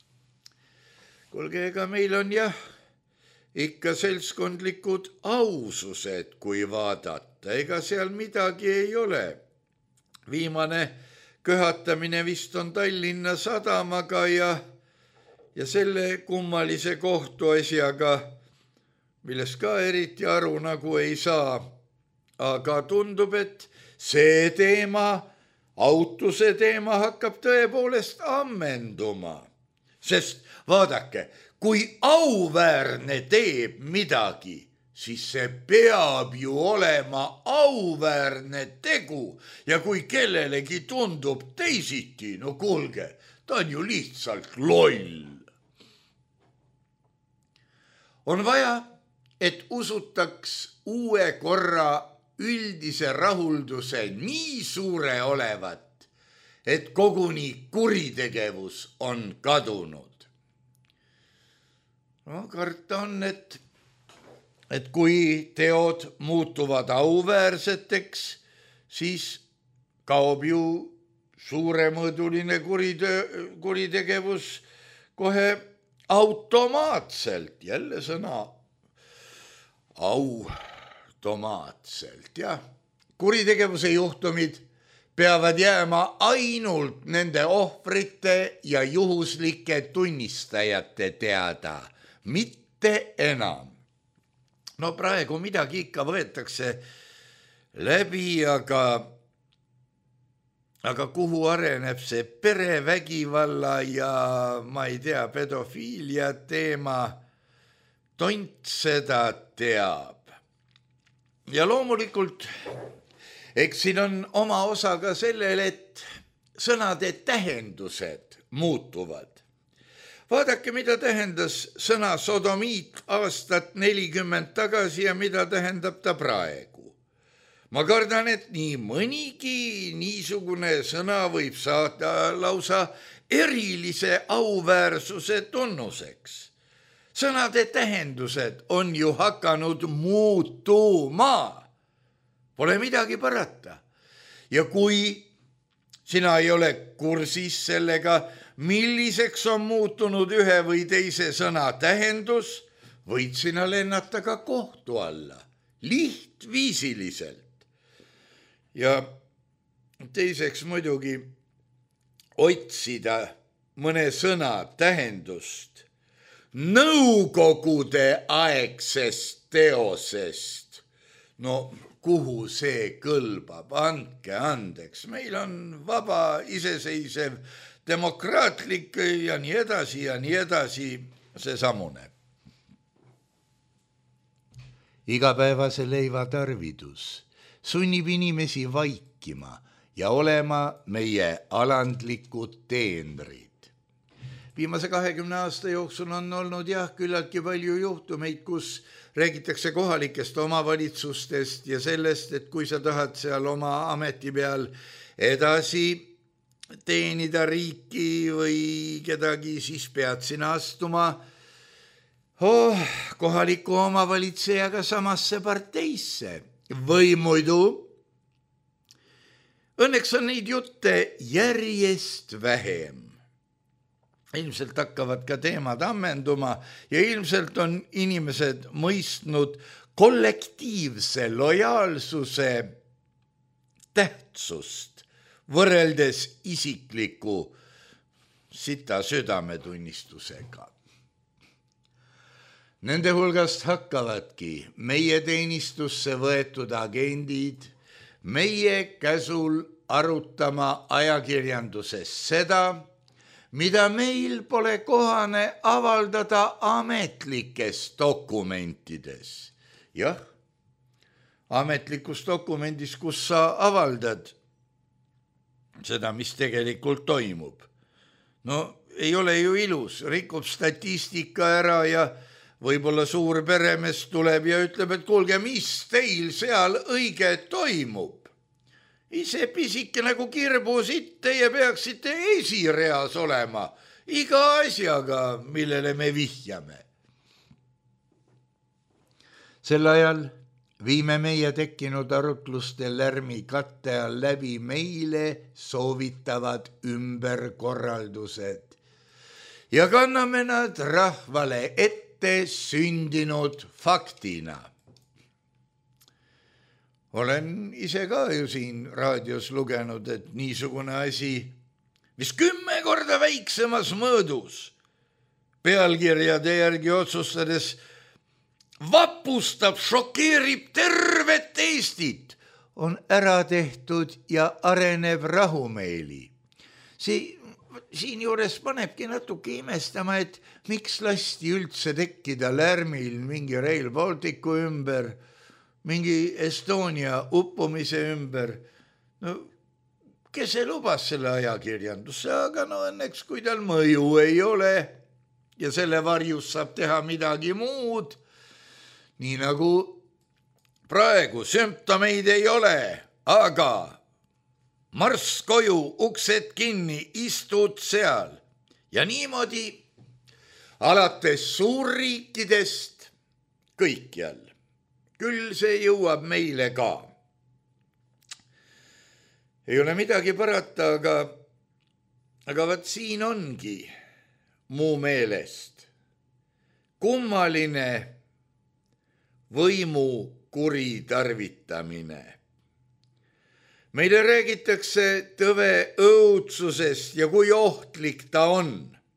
Kuulge, ega meil on jah, ikka seltskondlikud ausused, kui vaadata, ega seal midagi ei ole. Viimane köhatamine vist on Tallinna Sadamaga ja, ja selle kummalise kohtuasjaga, millest ka eriti aru nagu ei saa. Aga tundub, et see teema, autuse teema hakkab tõepoolest ammenduma. Sest vaadake, kui auväärne teeb midagi, siis see peab ju olema auväärne tegu. Ja kui kellelegi tundub teisiti, no kuulge, ta on ju lihtsalt loll. On vaja, et usutaks uue korra üldise rahulduse nii suure olevat, et koguni kuritegevus on kadunud. No karta on, et, et kui teod muutuvad auväärseteks, siis kaob ju suuremõõduline kuride, kuritegevus kohe automaatselt, jälle sõna automaatselt, jah. Kuritegevuse juhtumid peavad jääma ainult nende ohvrite ja juhuslike tunnistajate teada, mitte enam. No praegu midagi ikka võetakse läbi, aga, aga kuhu areneb see perevägivalla ja ma ei tea, pedofiilia teema, tont seda teab. Ja loomulikult, eks siin on oma osa ka sellel, et sõnade tähendused muutuvad. Vaadake, mida tähendas sõna sodomiit aastat nelikümmend tagasi ja mida tähendab ta praegu. ma kardan, et nii mõnigi niisugune sõna võib saada lausa erilise auväärsuse tunnuseks. Sõnade tähendused on ju hakanud muutuma. Pole midagi parata. Ja kui sina ei ole kursis sellega, milliseks on muutunud ühe või teise sõna tähendus, võid sina lennata ka kohtu alla, lihtviisiliselt. Ja teiseks muidugi otsida mõne sõna tähendust nõukogude aegsest teosest. No kuhu see kõlbab, andke andeks. Meil on vaba, iseseisev, demokraatlik ja nii edasi ja nii edasi see samune. Igapäevase leiva tarvidus sunnib inimesi vaikima ja olema meie alandlikud teenrid. Viimase kahekümne aasta jooksul on olnud jah, küllaltki palju juhtumeid, kus räägitakse kohalikest omavalitsustest ja sellest, et kui sa tahad seal oma ameti peal edasi teenida riiki või kedagi, siis pead sina astuma oh, kohaliku omavalitsejaga samasse parteisse. Või muidu, õnneks on neid jutte järjest vähem. Ilmselt hakkavad ka teemad ammenduma ja ilmselt on inimesed mõistnud kollektiivse lojaalsuse tähtsust võrreldes isikliku sita südametunnistusega. Nende hulgast hakkavadki meie teenistusse võetud agendid meie käsul arutama ajakirjanduses seda, mida meil pole kohane avaldada ametlikes dokumentides. Jah, ametlikus dokumendis, kus sa avaldad seda, mis tegelikult toimub. No ei ole ju ilus, rikub statistika ära ja võib-olla suur peremees tuleb ja ütleb, et kuulge, mis teil seal õige toimub. Ise pisike nagu kirbusitt, teie peaksite esireas olema iga asjaga, millele me vihjame. Sel ajal viime meie tekkinud arutluste lärmi katte all läbi meile soovitavad ümberkorraldused ja kanname nad rahvale ette sündinud faktina. Olen ise ka ju siin raadios lugenud, et niisugune asi, mis kümme korda väiksemas mõõdus, pealkirjade järgi otsustades vapustab, šokeerib tervet Eestit, on ära tehtud ja areneb rahumeeli. See siin juures panebki natuke imestama, et miks lasti üldse tekkida lärmil mingi Rail Balticu ümber, mingi Estonia uppumise ümber. No, kes see lubas selle ajakirjandusse, aga no õnneks, kui tal mõju ei ole ja selle varjus saab teha midagi muud, nii nagu praegu sümptomeid ei ole, aga marss koju, uksed kinni, istud seal ja niimoodi alates suurriikidest kõikjal. Küll see jõuab meile ka. Ei ole midagi parata, aga, aga vaat siin ongi muu meelest kummaline võimu kuritarvitamine. Meile räägitakse tõve õudsusest ja kui ohtlik ta on.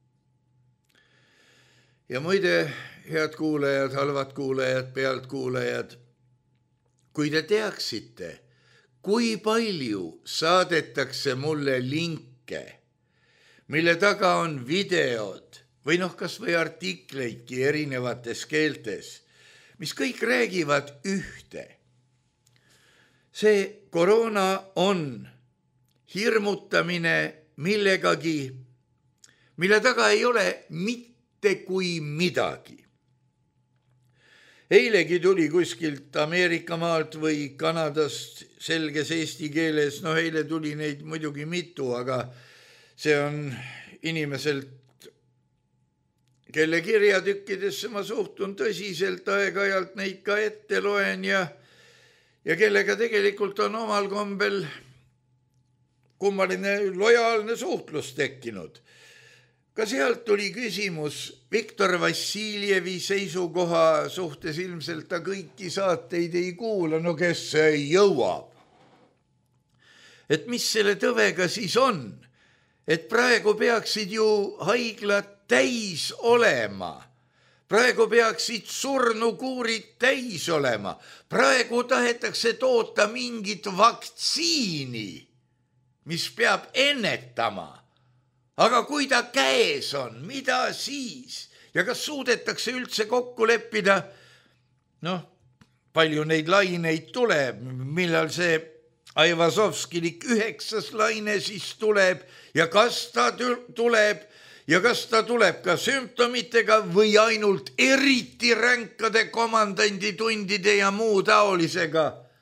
Ja muide, head kuulajad, halvad kuulajad, pealtkuulajad, kui te teaksite, kui palju saadetakse mulle linke, mille taga on videod või noh, kas või artikleidki erinevates keeltes, mis kõik räägivad ühte. See koroona on hirmutamine millegagi, mille taga ei ole mitte kui midagi. eilegi tuli kuskilt Ameerika maalt või Kanadast selges eesti keeles, no eile tuli neid muidugi mitu, aga see on inimeselt, kelle kirjatükkidesse ma suhtun tõsiselt, aeg-ajalt neid ka ette loen ja, ja kellega tegelikult on omal kombel kummaline lojaalne suhtlus tekkinud. Ka sealt tuli küsimus Viktor Vassiljevi seisukoha suhtes, ilmselt ta kõiki saateid ei kuula, no kes ei jõuab. Et mis selle tõvega siis on? Et praegu peaksid ju haiglad täis olema. Praegu peaksid surnukuurid täis olema. Praegu tahetakse toota mingit vaktsiini, mis peab ennetama. Aga kui ta käes on, mida siis? Ja kas suudetakse üldse kokku leppida? Noh, palju neid laineid tuleb, millal see Aivazovskilik üheksas laine siis tuleb ja kas ta tuleb ja kas ta tuleb ka sümptomitega või ainult eriti ränkade komandanditundide ja muu taolisega?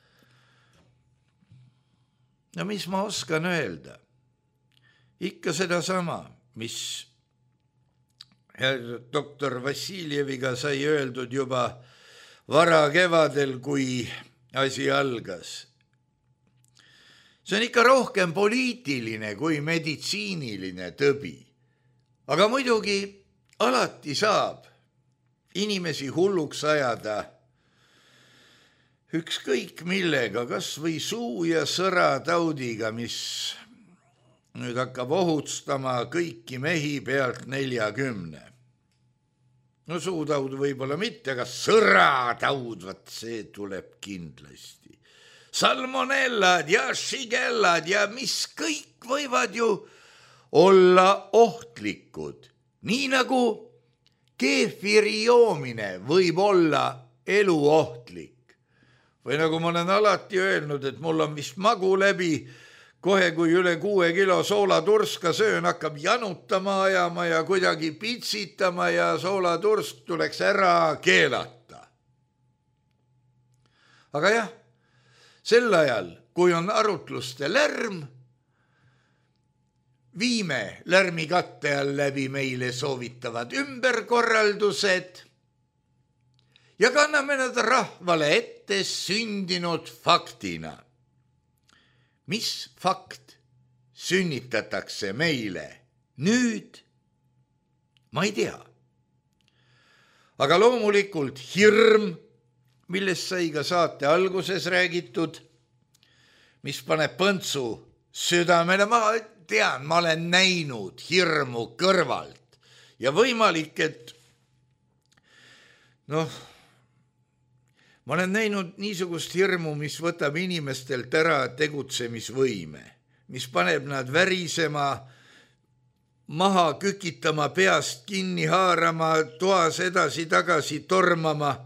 No mis ma oskan öelda? Ikka seda sama, mis doktor Vassiljeviga sai öeldud juba vara kevadel, kui asi algas. See on ikka rohkem poliitiline kui meditsiiniline tõbi. Aga muidugi alati saab inimesi hulluks ajada ükskõik millega, kas või suu- ja sõrataudiga, mis nüüd hakkab ohutstama kõiki mehi pealt neljakümne. No suutaud võib-olla mitte, aga sõrataud, vat see tuleb kindlasti. Salmonellad ja shigellad ja mis kõik võivad ju olla ohtlikud. Nii nagu keefiri joomine võib olla eluohtlik. Või nagu ma olen alati öelnud, et mul on vist magu läbi, kohe kui üle kuue kilo soolaturska söön, hakkab janutama ajama ja kuidagi pitsitama ja soolatursk tuleks ära keelata. Aga jah, sel ajal, kui on arutluste lärm, viime lärmi katte all läbi meile soovitavad ümberkorraldused ja kanname nad rahvale ette sündinud faktina. Mis fakt sünnitatakse meile nüüd? Ma ei tea. Aga loomulikult hirm, millest sai ka saate alguses räägitud, mis paneb põntsu südamele. Ma tean, ma olen näinud hirmu kõrvalt ja võimalik, et noh, ma olen näinud niisugust hirmu, mis võtab inimestelt ära tegutsemisvõime, mis paneb nad värisema, maha kükitama, peast kinni haarama, toas edasi-tagasi tormama.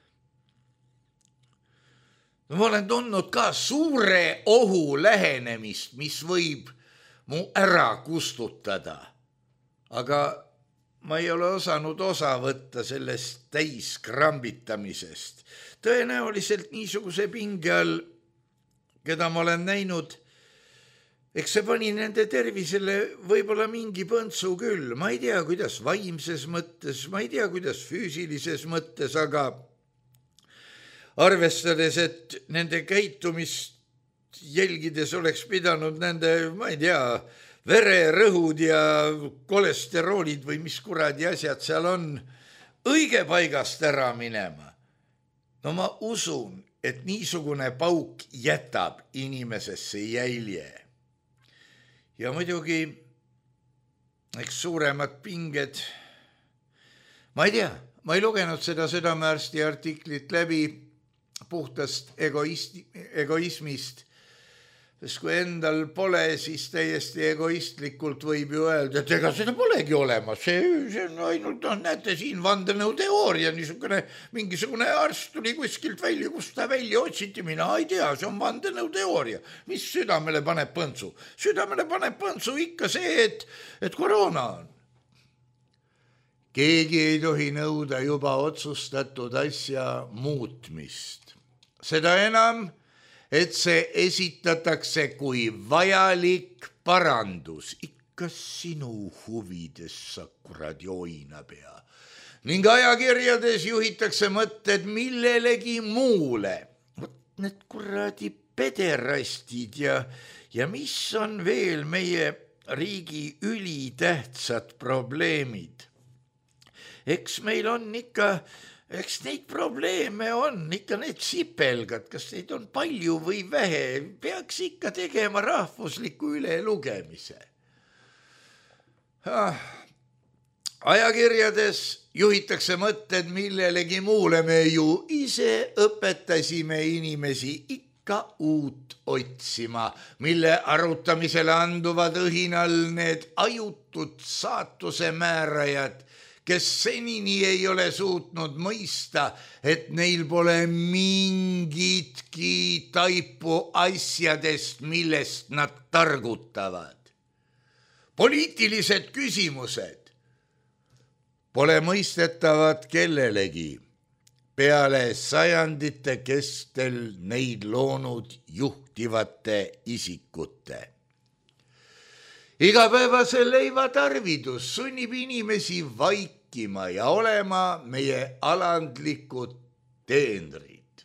No, ma olen tundnud ka suure ohu lähenemist, mis võib mu ära kustutada. Aga ma ei ole osanud osa võtta sellest täiskrambitamisest. Tõenäoliselt niisuguse pinge all, keda ma olen näinud, eks see pani nende tervisele võib-olla mingi põntsu küll. Ma ei tea, kuidas vaimses mõttes, ma ei tea, kuidas füüsilises mõttes, aga arvestades, et nende käitumist jälgides oleks pidanud nende, ma ei tea, vererõhud ja kolesteroolid või mis kuradi asjad seal on, õige paigast ära minema. No ma usun, et niisugune pauk jätab inimesesse jälje. Ja muidugi, eks suuremad pinged, ma ei tea, ma ei lugenud seda südamearsti artiklit läbi puhtast egoisti, egoismist, sest kui endal pole, siis täiesti egoistlikult võib ju öelda, et ega seda polegi olemas, see, see on ainult, no, näete siin vandenõuteooria, niisugune, mingisugune arst tuli kuskilt välja, kust ta välja otsiti, mina ei tea, see on vandenõuteooria, mis südamele paneb põntsu? Südamele paneb põntsu ikka see, et, et koroona on. keegi ei tohi nõuda juba otsustatud asja muutmist. Seda enam, et see esitatakse kui vajalik parandus. Ikka sinu huvides, sa kuradi oinapea. Ning ajakirjades juhitakse mõtted millelegi muule. Need kuradi pederastid ja, ja mis on veel meie riigi ülitähtsad probleemid. Eks meil on ikka, eks neid probleeme on, ikka need sipelgad, kas neid on palju või vähe, peaks ikka tegema rahvusliku ülelugemise. Ah, ajakirjades juhitakse mõtted millelegi muule, me ju ise õpetasime inimesi ikka uut otsima, mille arutamisele anduvad õhinal need ajutud saatuse määrajad, kes senini ei ole suutnud mõista, et neil pole mingitki taipu asjadest, millest nad targutavad. Poliitilised küsimused pole mõistetavad kellelegi peale sajandite kestel neid loonud juhtivate isikute. Igapäevase leiva tarvidus sunnib inimesi vaikima ja olema meie alandlikud teenrid.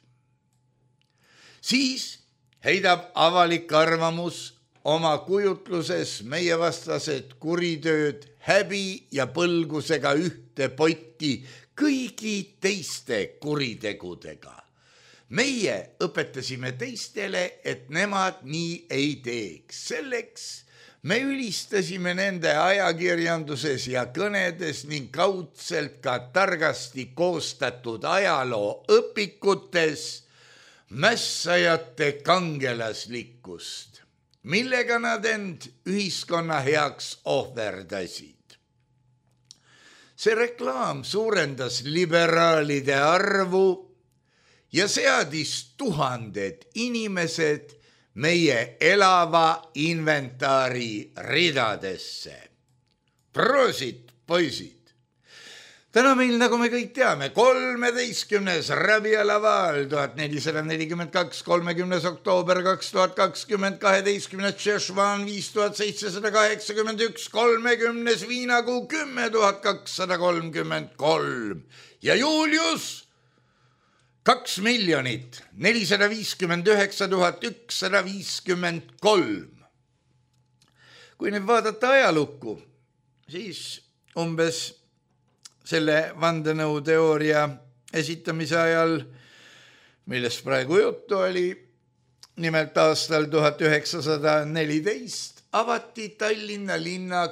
Siis heidab avalik arvamus oma kujutluses meie vastased kuritööd häbi ja põlgusega ühte potti kõigi teiste kuritegudega. Meie õpetasime teistele, et nemad nii ei teeks. Selleks me ülistasime nende ajakirjanduses ja kõnedes ning kaudselt ka targasti koostatud ajaloo õpikutes mässajate kangelaslikkust, millega nad end ühiskonna heaks ohverdasid. See reklaam suurendas liberaalide arvu ja seadis tuhanded inimesed meie elava inventaari ridadesse. Prosit, poisid! Täna meil, nagu me kõik teame, kolmeteistkümnes Rabia Laval, tuhat nelisada nelikümmend kaks, kolmekümnes oktoober kaks tuhat kakskümmend, kaheteistkümnes Tšešvan, viis tuhat seitsesada kaheksakümmend üks, kolmekümnes Viinakuu, kümme tuhat kakssada kolmkümmend kolm ja Julius kaks miljonit, nelisada viiskümmend üheksa tuhat ükssada viiskümmend kolm. Kui nüüd vaadata ajalukku, siis umbes selle vandenõuteooria esitamise ajal, millest praegu juttu oli, nimelt aastal tuhat üheksasada neliteist, avati Tallinna linna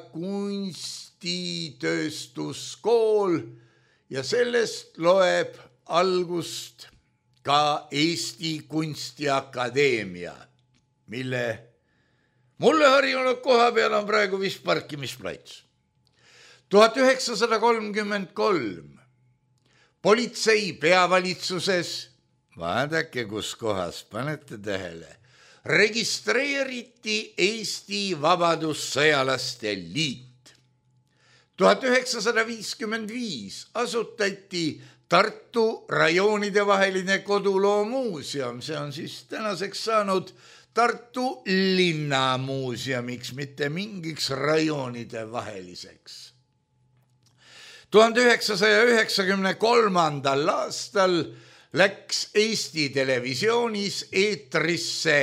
kunstitööstuskool ja sellest loeb algust ka Eesti Kunstiakadeemia, mille mulle harjunud koha peal on praegu vist parkimisplats. tuhat üheksasada kolmkümmend kolm politsei peavalitsuses, vaadake kus kohas, panete tähele, registreeriti Eesti Vabadussõjalaste Liit. tuhat üheksasada viiskümmend viis asutati Tartu rajoonide vaheline koduloomuuseum, see on siis tänaseks saanud Tartu linnamuuseumiks, mitte mingiks rajoonide vaheliseks. tuhande üheksasaja üheksakümne kolmandal aastal läks Eesti televisioonis eetrisse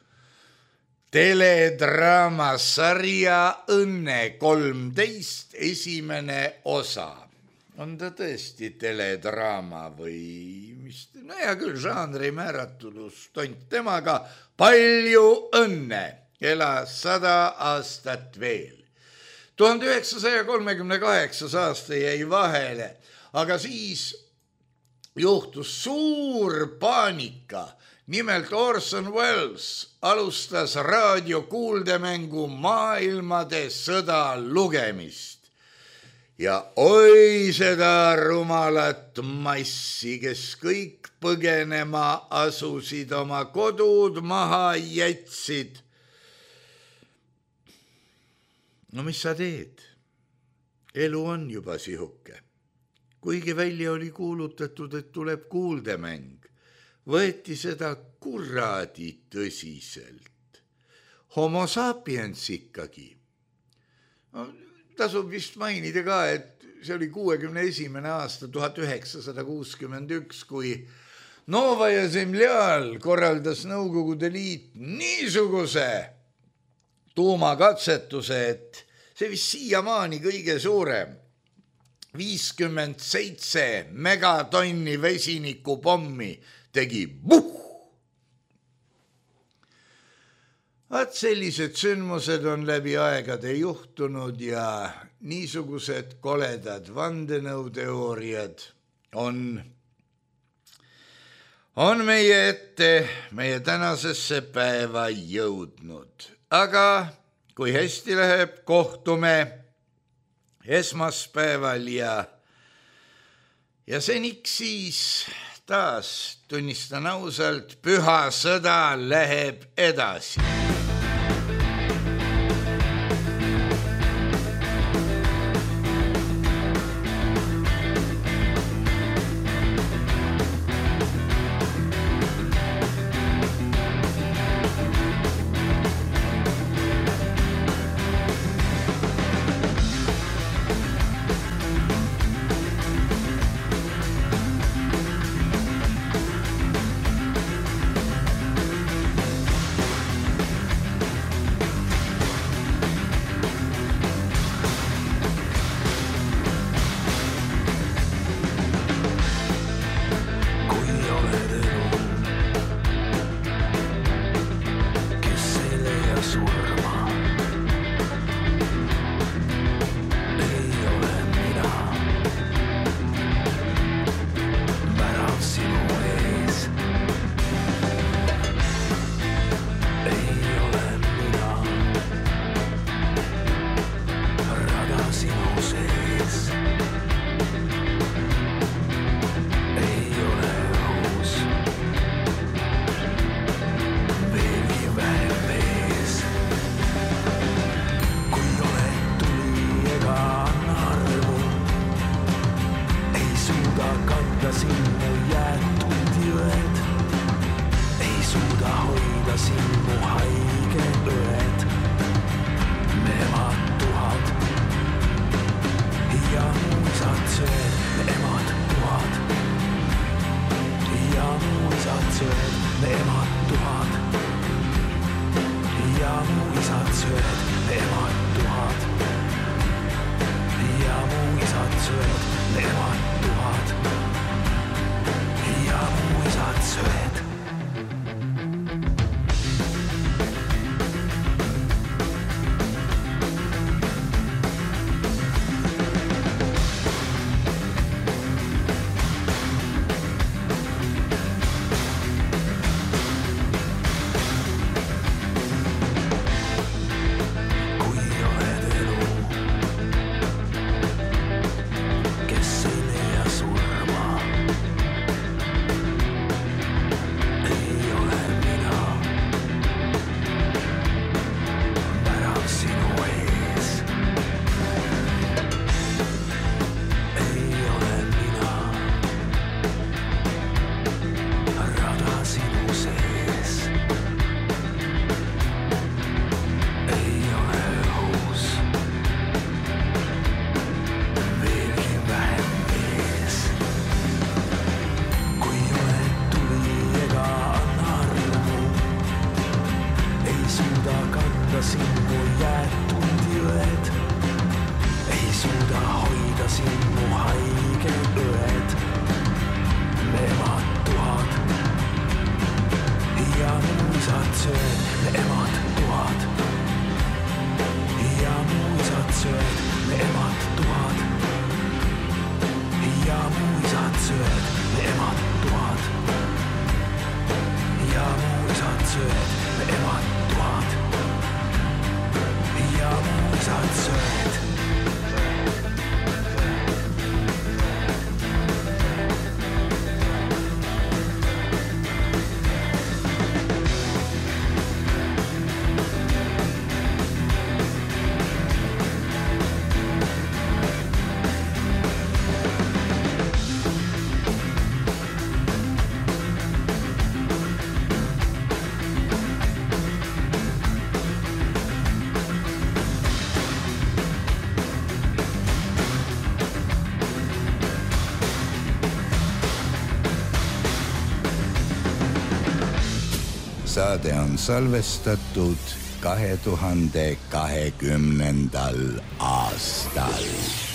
teledraamasarja Õnne kolmteist esimene osa. On ta tõesti teledraama või mis, no hea küll, žanri määratulus tont temaga, palju õnne, ela sada aastat veel. tuhande üheksasaja kolmekümne kaheksas aasta jäi vahele, aga siis juhtus suur paanika. Nimelt Orson Welles alustas raadiokuuldemängu Maailmade sõda lugemist. Ja oi seda rumalat massi, kes kõik põgenema asusid, oma kodud maha jätsid. No mis sa teed? elu on juba sihuke. Kuigi välja oli kuulutatud, et tuleb kuuldemäng, võeti seda kuradi tõsiselt. Homo sapiens ikkagi. No, tasub vist mainida ka, et see oli kuuekümne esimene aasta tuhat üheksasada kuuskümmend üks, kui Novaja Zemljal korraldas Nõukogude Liit niisuguse tuumakatsetuse, et see vist siiamaani kõige suurem viiskümmend seitse megatonni vesinikupommi tegi buh! Vaat sellised sündmused on läbi aegade juhtunud ja niisugused koledad vandenõuteooriad on, on meie ette, meie tänasesse päeva jõudnud. Aga kui hästi läheb, kohtume esmaspäeval ja, ja seniks siis taas tunnistan ausalt, püha sõda läheb edasi. saade on salvestatud kahe tuhande kahekümnendal aastal.